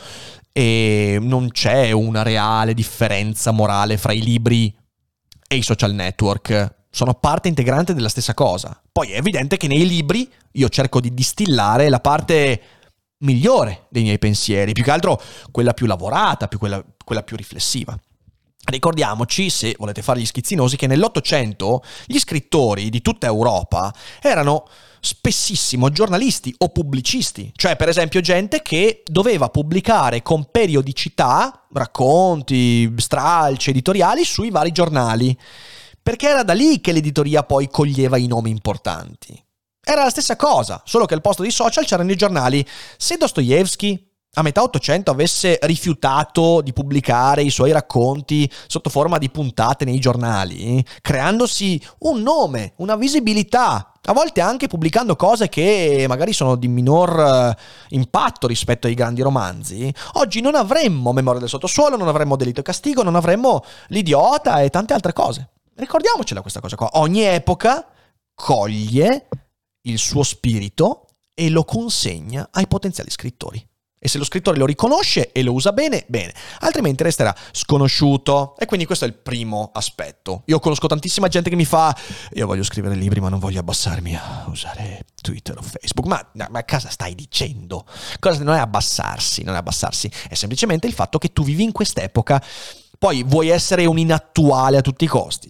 e non c'è una reale differenza morale fra i libri e i social network. Sono parte integrante della stessa cosa. Poi è evidente che nei libri io cerco di distillare la parte migliore dei miei pensieri, più che altro quella più lavorata, più quella, quella più riflessiva. Ricordiamoci, se volete fare gli schizzinosi, che nell'Ottocento gli scrittori di tutta Europa erano spessissimo giornalisti o pubblicisti, cioè per esempio gente che doveva pubblicare con periodicità racconti, stralci, editoriali sui vari giornali, perché era da lì che l'editoria poi coglieva i nomi importanti. Era la stessa cosa, solo che al posto dei social c'erano i giornali. Se Dostoevsky a metà Ottocento avesse rifiutato di pubblicare i suoi racconti sotto forma di puntate nei giornali, creandosi un nome, una visibilità, a volte anche pubblicando cose che magari sono di minor impatto rispetto ai grandi romanzi, oggi non avremmo Memoria del sottosuolo, non avremmo Delitto e castigo, non avremmo L'idiota e tante altre cose. Ricordiamocela questa cosa qua. Ogni epoca coglie il suo spirito e lo consegna ai potenziali scrittori. E se lo scrittore lo riconosce e lo usa bene, bene. Altrimenti resterà sconosciuto. E quindi questo è il primo aspetto. Io conosco tantissima gente che mi fa: io voglio scrivere libri ma non voglio abbassarmi a usare Twitter o Facebook. Ma, ma cosa stai dicendo? Cosa non è abbassarsi, non è abbassarsi. È semplicemente il fatto che tu vivi in quest'epoca. Poi vuoi essere un inattuale a tutti i costi.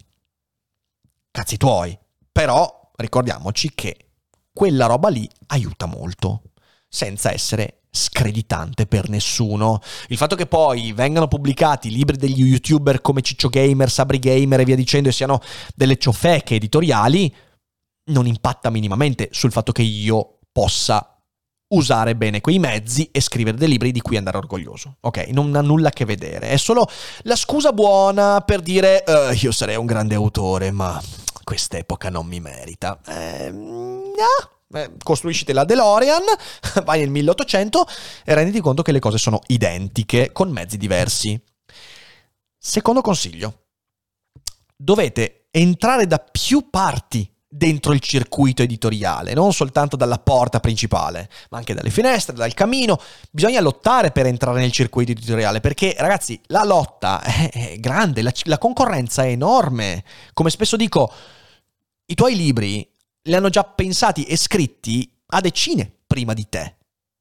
Cazzi tuoi. Però ricordiamoci che quella roba lì aiuta molto, senza essere screditante per nessuno. Il fatto che poi vengano pubblicati libri degli youtuber come Ciccio Gamer, Sabri Gamer e via dicendo, e siano delle ciofeche editoriali, non impatta minimamente sul fatto che io possa usare bene quei mezzi e scrivere dei libri di cui andare orgoglioso. Ok, non ha nulla a che vedere, è solo la scusa buona per dire uh, io sarei un grande autore, ma quest'epoca non mi merita. Eh, ah, eh, costruisciti la DeLorean, vai nel milleottocento e renditi conto che le cose sono identiche con mezzi diversi. Secondo consiglio: dovete entrare da più parti dentro il circuito editoriale, non soltanto dalla porta principale, ma anche dalle finestre, dal camino. Bisogna lottare per entrare nel circuito editoriale, perché ragazzi, la lotta è grande, la, la concorrenza è enorme. Come spesso dico, i tuoi libri li hanno già pensati e scritti a decine prima di te,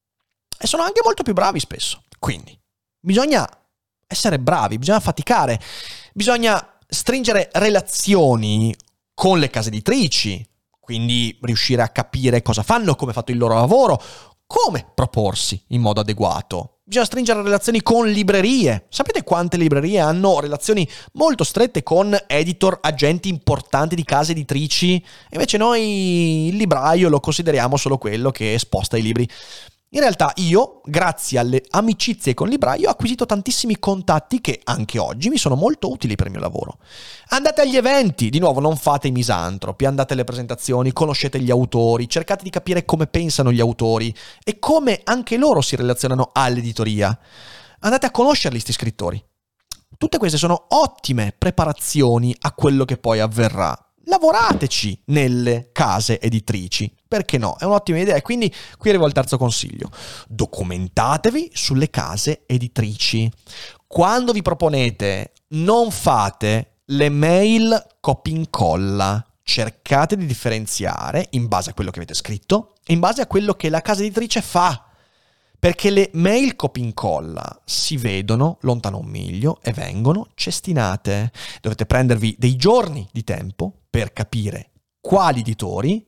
e sono anche molto più bravi spesso. Quindi bisogna essere bravi, bisogna faticare, bisogna stringere relazioni con le case editrici, quindi riuscire a capire cosa fanno, come è fatto il loro lavoro, come proporsi in modo adeguato. Bisogna stringere relazioni con librerie. Sapete quante librerie hanno relazioni molto strette con editor, agenti importanti di case editrici? E invece noi il libraio lo consideriamo solo quello che sposta i libri. In realtà io, grazie alle amicizie con il libraio, ho acquisito tantissimi contatti che anche oggi mi sono molto utili per il mio lavoro. Andate agli eventi, di nuovo non fate i misantropi, andate alle presentazioni, conoscete gli autori, cercate di capire come pensano gli autori e come anche loro si relazionano all'editoria. Andate a conoscerli sti scrittori. Tutte queste sono ottime preparazioni a quello che poi avverrà. Lavorateci nelle case editrici, perché no? È un'ottima idea. E quindi qui arrivo al terzo consiglio: documentatevi sulle case editrici. Quando vi proponete, non fate le mail copia e incolla. Cercate di differenziare in base a quello che avete scritto e in base a quello che la casa editrice fa, perché le mail copia e incolla si vedono lontano un miglio e vengono cestinate. Dovete prendervi dei giorni di tempo per capire quali editori,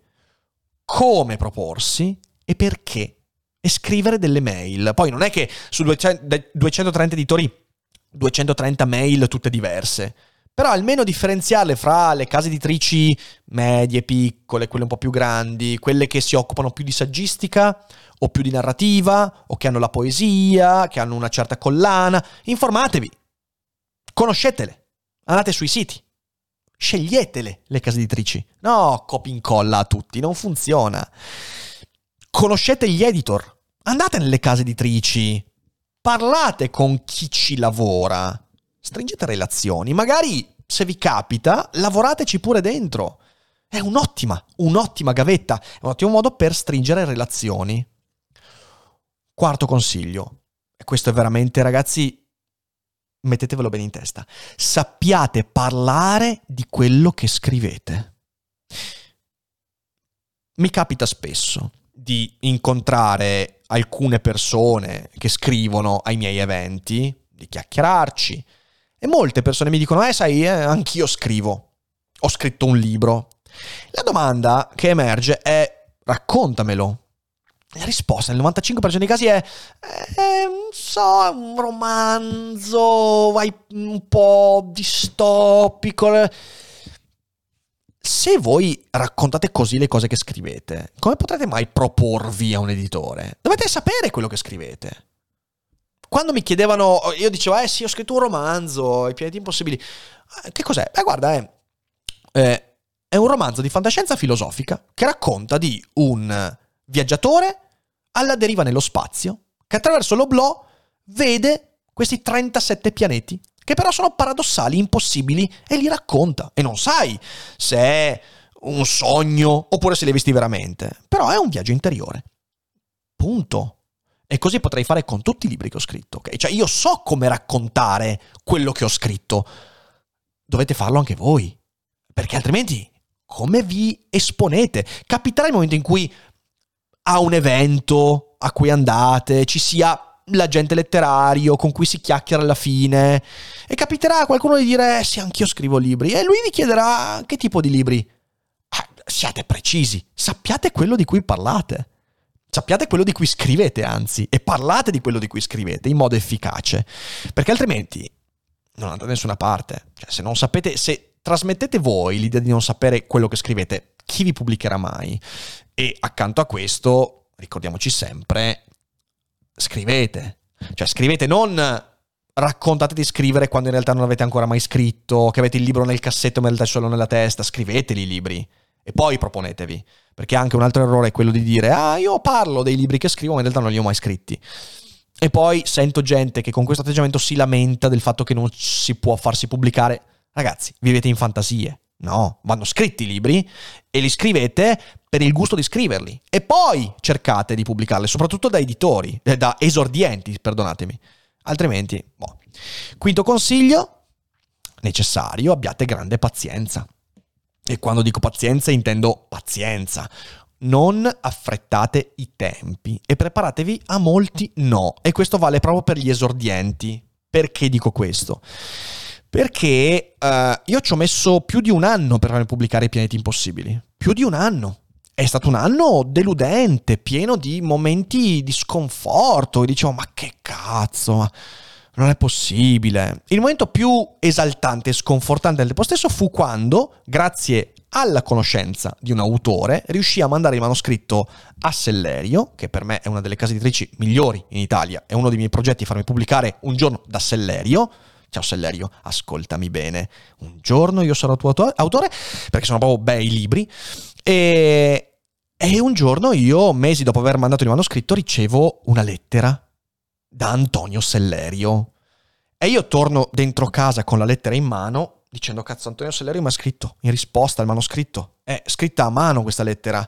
come proporsi e perché, e scrivere delle mail. Poi non è che su duecentotrenta editori, duecentotrenta mail tutte diverse, però almeno differenziarle fra le case editrici medie, piccole, quelle un po' più grandi, quelle che si occupano più di saggistica o più di narrativa, o che hanno la poesia, che hanno una certa collana. Informatevi, conoscetele, andate sui siti. Sceglietele le case editrici. No, copia e incolla a tutti, non funziona. Conoscete gli editor. Andate nelle case editrici. Parlate con chi ci lavora. Stringete relazioni. Magari, se vi capita, lavorateci pure dentro. È un'ottima, un'ottima gavetta. È un ottimo modo per stringere relazioni. Quarto consiglio. E questo è veramente, ragazzi, mettetevelo bene in testa: sappiate parlare di quello che scrivete. Mi capita spesso di incontrare alcune persone che scrivono ai miei eventi, di chiacchierarci, e molte persone mi dicono: eh sai, eh, anch'io scrivo, ho scritto un libro. La domanda che emerge è: raccontamelo. La risposta nel novantacinque per cento dei casi è eh, non so, un romanzo, vai un po' distopico. Se voi raccontate così le cose che scrivete, come potrete mai proporvi a un editore? Dovete sapere quello che scrivete. Quando mi chiedevano, io dicevo, eh sì, ho scritto un romanzo, I pianeti impossibili. Che cos'è? Beh, guarda, è, eh, è un romanzo di fantascienza filosofica che racconta di un viaggiatore alla deriva nello spazio, che attraverso l'oblò vede questi trentasette pianeti, che però sono paradossali, impossibili, e li racconta. E non sai se è un sogno oppure se li hai visti veramente. Però è un viaggio interiore. Punto. E così potrei fare con tutti i libri che ho scritto, ok? Cioè io so come raccontare quello che ho scritto. Dovete farlo anche voi, perché altrimenti come vi esponete? Capiterà il momento in cui a un evento a cui andate ci sia l'agente letterario con cui si chiacchiera alla fine, e capiterà a qualcuno di dire eh, sì, anch'io scrivo libri, e lui vi chiederà che tipo di libri. Ah, siate precisi, sappiate quello di cui parlate, sappiate quello di cui scrivete, anzi, e parlate di quello di cui scrivete in modo efficace, perché altrimenti non andate da nessuna parte. Cioè, se non sapete, se trasmettete voi l'idea di non sapere quello che scrivete, chi vi pubblicherà mai? E accanto a questo ricordiamoci sempre, scrivete. Cioè scrivete, non raccontate di scrivere quando in realtà non avete ancora mai scritto, che avete il libro nel cassetto ma in realtà solo nella testa. Scriveteli i libri e poi proponetevi, perché anche un altro errore è quello di dire ah io parlo dei libri che scrivo ma in realtà non li ho mai scritti. E poi sento gente che con questo atteggiamento si lamenta del fatto che non si può farsi pubblicare. Ragazzi, vivete in fantasie. No, vanno scritti i libri e li scrivete per il gusto di scriverli e poi cercate di pubblicarli, soprattutto da editori, eh, da esordienti, perdonatemi. Altrimenti, boh. Quinto consiglio necessario, abbiate grande pazienza. E quando dico pazienza intendo pazienza. Non affrettate i tempi e preparatevi a molti no. E questo vale proprio per gli esordienti. Perché dico questo? Perché uh, io ci ho messo più di un anno per farmi pubblicare I Pianeti Impossibili. Più di un anno. È stato un anno deludente, pieno di momenti di sconforto. E dicevo, ma che cazzo, ma non è possibile. Il momento più esaltante e sconfortante del tempo stesso fu quando, grazie alla conoscenza di un autore, riuscì a mandare il manoscritto a Sellerio, che per me è una delle case editrici migliori in Italia. È uno dei miei progetti farmi pubblicare un giorno da Sellerio. Ciao Sellerio, ascoltami bene. Un giorno io sarò tuo autore, perché sono proprio bei libri. E, e un giorno io, mesi dopo aver mandato il manoscritto, ricevo una lettera da Antonio Sellerio. E io torno dentro casa con la lettera in mano, dicendo cazzo Antonio Sellerio mi ha scritto in risposta al manoscritto. È scritta a mano questa lettera.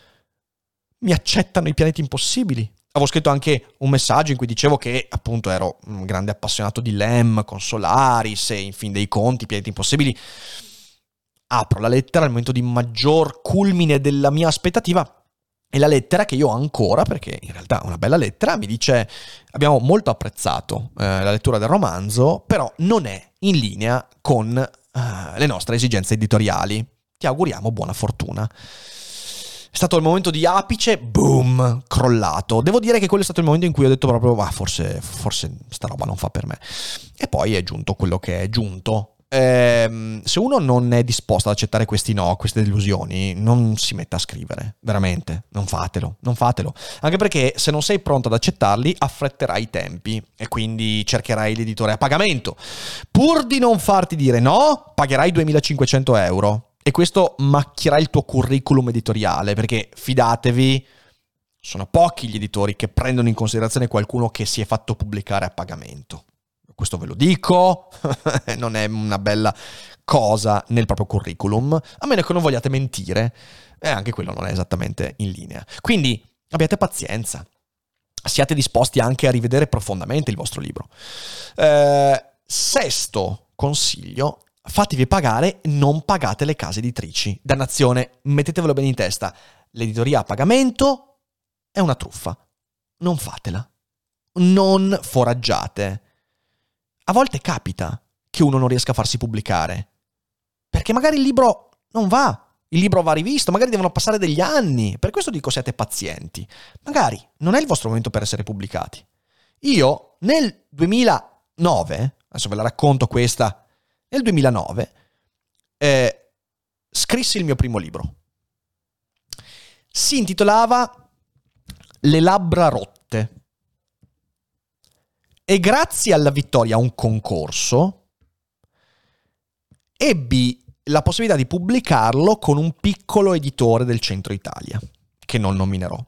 Mi accettano I Pianeti Impossibili. Avevo scritto anche un messaggio in cui dicevo che appunto ero un grande appassionato di Lem con Solaris e in fin dei conti I Pianeti Impossibili. Apro la lettera, al momento di maggior culmine della mia aspettativa, e la lettera che io ho ancora, perché in realtà è una bella lettera, mi dice abbiamo molto apprezzato eh, la lettura del romanzo, però non è in linea con eh, le nostre esigenze editoriali. Ti auguriamo buona fortuna. È stato il momento di apice, boom, crollato. Devo dire che quello è stato il momento in cui ho detto proprio, ma forse, forse sta roba non fa per me. E poi è giunto quello che è giunto. Ehm, se uno non è disposto ad accettare questi no, queste delusioni, non si metta a scrivere, veramente, non fatelo, non fatelo. Anche perché se non sei pronto ad accettarli, affretterai i tempi e quindi cercherai l'editore a pagamento. Pur di non farti dire no, pagherai duemilacinquecento euro. E questo macchierà il tuo curriculum editoriale, perché fidatevi, sono pochi gli editori che prendono in considerazione qualcuno che si è fatto pubblicare a pagamento. Questo ve lo dico, non è una bella cosa nel proprio curriculum, a meno che non vogliate mentire, e anche quello non è esattamente in linea. Quindi abbiate pazienza, siate disposti anche a rivedere profondamente il vostro libro. Eh, sesto consiglio: fatevi pagare, non pagate le case editrici. Dannazione, mettetevelo bene in testa. L'editoria a pagamento è una truffa. Non fatela. Non foraggiate. A volte capita che uno non riesca a farsi pubblicare, perché magari il libro non va, il libro va rivisto, magari devono passare degli anni. Per questo dico siate pazienti. Magari non è il vostro momento per essere pubblicati. Io nel duemilanove, adesso ve la racconto questa, nel duemilanove eh, scrissi il mio primo libro. Si intitolava Le labbra rotte. E grazie alla vittoria a un concorso ebbi la possibilità di pubblicarlo con un piccolo editore del centro Italia, che non nominerò.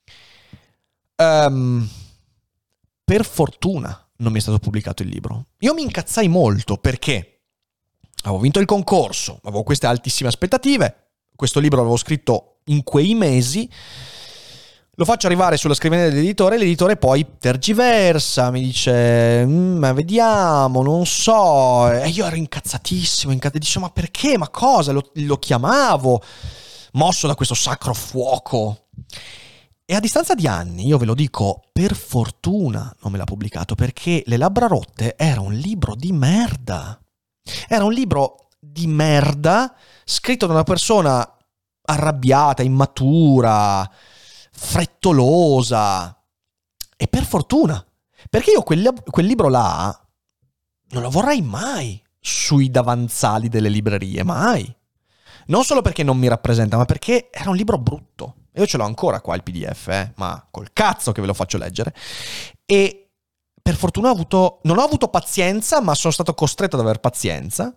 Um, per fortuna non mi è stato pubblicato il libro. Io mi incazzai molto perché avevo vinto il concorso, avevo queste altissime aspettative, questo libro l'avevo scritto in quei mesi, lo faccio arrivare sulla scrivania dell'editore, l'editore poi tergiversa, mi dice ma vediamo, non so, e io ero incazzatissimo, incazz- dicevo ma perché, ma cosa, lo, lo chiamavo, mosso da questo sacro fuoco. E a distanza di anni, io ve lo dico, per fortuna non me l'ha pubblicato, perché Le labbra rotte era un libro di merda. Era un libro di merda scritto da una persona arrabbiata, immatura, frettolosa. E per fortuna, perché io quel, quel libro là non lo vorrei mai sui davanzali delle librerie, mai. Non solo perché non mi rappresenta, ma perché era un libro brutto. Io ce l'ho ancora qua il P D F, eh, ma col cazzo che ve lo faccio leggere. E per fortuna ho avuto, non ho avuto pazienza, ma sono stato costretto ad aver pazienza.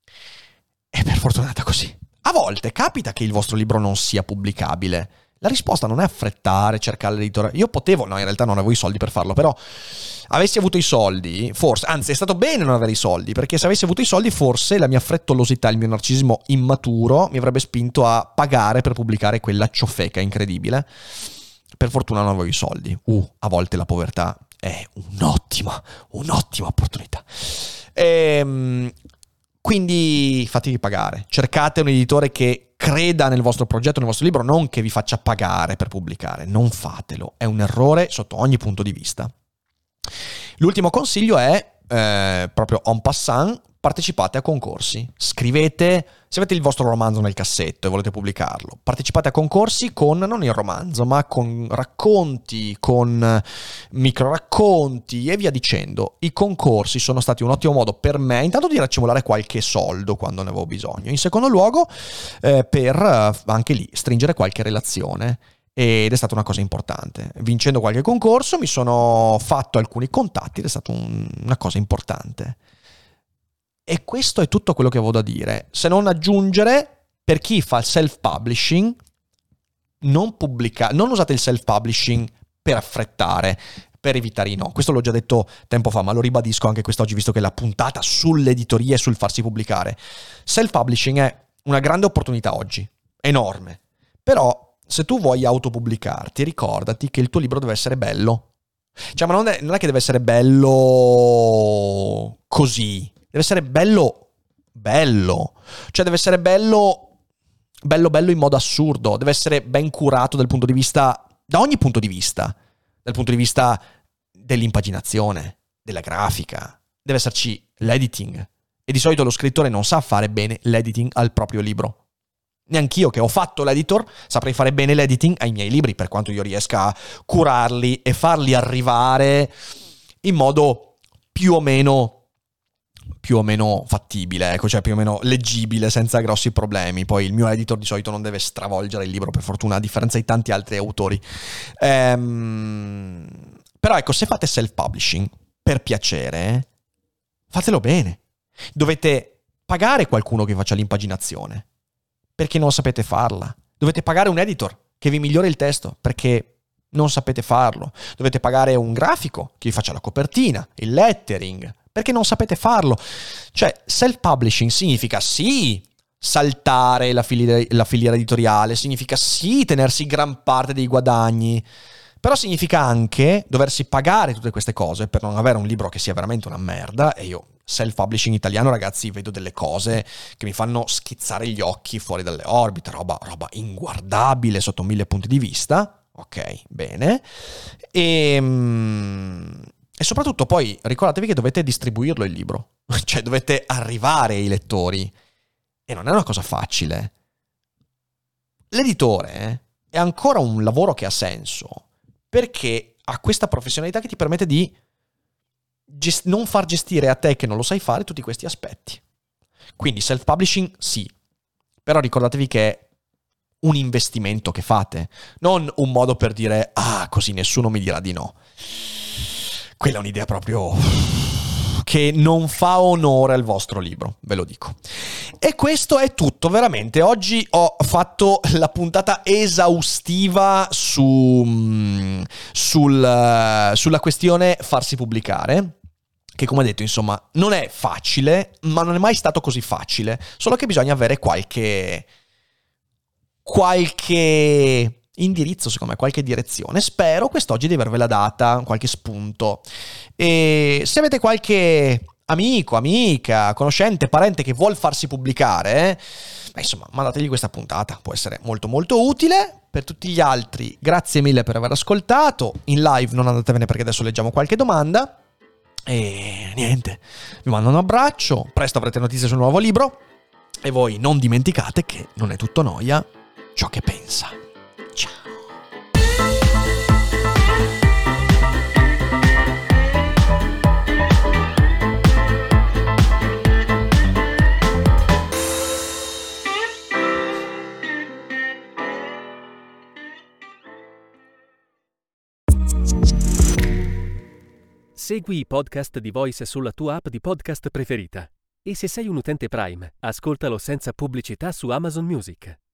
E per fortuna è andata così. A volte capita che il vostro libro non sia pubblicabile. La risposta non è affrettare, cercare l'editore. Io potevo, no, in realtà non avevo i soldi per farlo, però avessi avuto i soldi, forse, anzi è stato bene non avere i soldi, perché se avessi avuto i soldi forse la mia frettolosità, il mio narcisismo immaturo mi avrebbe spinto a pagare per pubblicare quella ciofeca incredibile. Per fortuna non avevo i soldi. Uh, a volte la povertà è un'ottima, un'ottima opportunità. Ehm... Quindi fatevi pagare, cercate un editore che creda nel vostro progetto, nel vostro libro, non che vi faccia pagare per pubblicare, non fatelo, è un errore sotto ogni punto di vista. L'ultimo consiglio è, eh, proprio en passant, partecipate a concorsi, scrivete, se avete il vostro romanzo nel cassetto e volete pubblicarlo, partecipate a concorsi con, non il romanzo, ma con racconti, con micro racconti e via dicendo. I concorsi sono stati un ottimo modo per me, intanto di raccimolare qualche soldo quando ne avevo bisogno, in secondo luogo eh, per anche lì stringere qualche relazione. Ed è stata una cosa importante. Vincendo qualche concorso mi sono fatto alcuni contatti ed è stata un, una cosa importante. E questo è tutto quello che avevo da dire. Se non aggiungere, per chi fa il self-publishing, non pubblica, non usate il self-publishing per affrettare, per evitare i no. Questo l'ho già detto tempo fa, ma lo ribadisco anche quest'oggi, visto che è la puntata sull'editoria e sul farsi pubblicare. Self-publishing è una grande opportunità oggi, enorme. Però se tu vuoi autopubblicarti, ricordati che il tuo libro deve essere bello. Cioè, ma non è, non è che deve essere bello così. Deve essere bello, bello. Cioè, deve essere bello, bello, bello in modo assurdo. Deve essere ben curato dal punto di vista, da ogni punto di vista. Dal punto di vista dell'impaginazione, della grafica. Deve esserci l'editing. E di solito lo scrittore non sa fare bene l'editing al proprio libro. Neanch'io che ho fatto l'editor saprei fare bene l'editing ai miei libri, per quanto io riesca a curarli e farli arrivare in modo più o meno più o meno fattibile, ecco, cioè più o meno leggibile, senza grossi problemi. Poi il mio editor di solito non deve stravolgere il libro, per fortuna, a differenza di tanti altri autori. Ehm, però ecco, se fate self-publishing per piacere, fatelo bene. Dovete pagare qualcuno che faccia l'impaginazione, perché non sapete farla. Dovete pagare un editor che vi migliori il testo, perché non sapete farlo. Dovete pagare un grafico che vi faccia la copertina, il lettering, perché non sapete farlo. Cioè, self-publishing significa sì saltare la filiera, la filiera editoriale, significa sì tenersi gran parte dei guadagni, però significa anche doversi pagare tutte queste cose per non avere un libro che sia veramente una merda. E io, self-publishing italiano, ragazzi, vedo delle cose che mi fanno schizzare gli occhi fuori dalle orbite, roba, roba inguardabile sotto mille punti di vista. Ok, bene. E... E soprattutto poi ricordatevi che dovete distribuirlo il libro, cioè dovete arrivare ai lettori e non è una cosa facile. L'editore è ancora un lavoro che ha senso perché ha questa professionalità che ti permette di gest- non far gestire a te che non lo sai fare tutti questi aspetti. Quindi self-publishing sì, però ricordatevi che è un investimento che fate, non un modo per dire ah così nessuno mi dirà di no. Quella è un'idea proprio che non fa onore al vostro libro, ve lo dico. E questo è tutto, veramente. Oggi ho fatto la puntata esaustiva su, sul, sulla questione farsi pubblicare, che come detto, insomma, non è facile, ma non è mai stato così facile, solo che bisogna avere qualche... qualche... indirizzo, secondo me, qualche direzione. Spero quest'oggi di avervela data, qualche spunto. E se avete qualche amico, amica, conoscente, parente che vuol farsi pubblicare, eh, beh, insomma, mandategli questa puntata, può essere molto molto utile. Per tutti gli altri, grazie mille per aver ascoltato. In live non andatevene perché adesso leggiamo qualche domanda. E niente, vi mando un abbraccio, presto avrete notizie sul nuovo libro e voi non dimenticate che non è tutto noia ciò che pensa. Ciao. Segui i podcast di Voice sulla tua app di podcast preferita. E se sei un utente Prime, ascoltalo senza pubblicità su Amazon Music.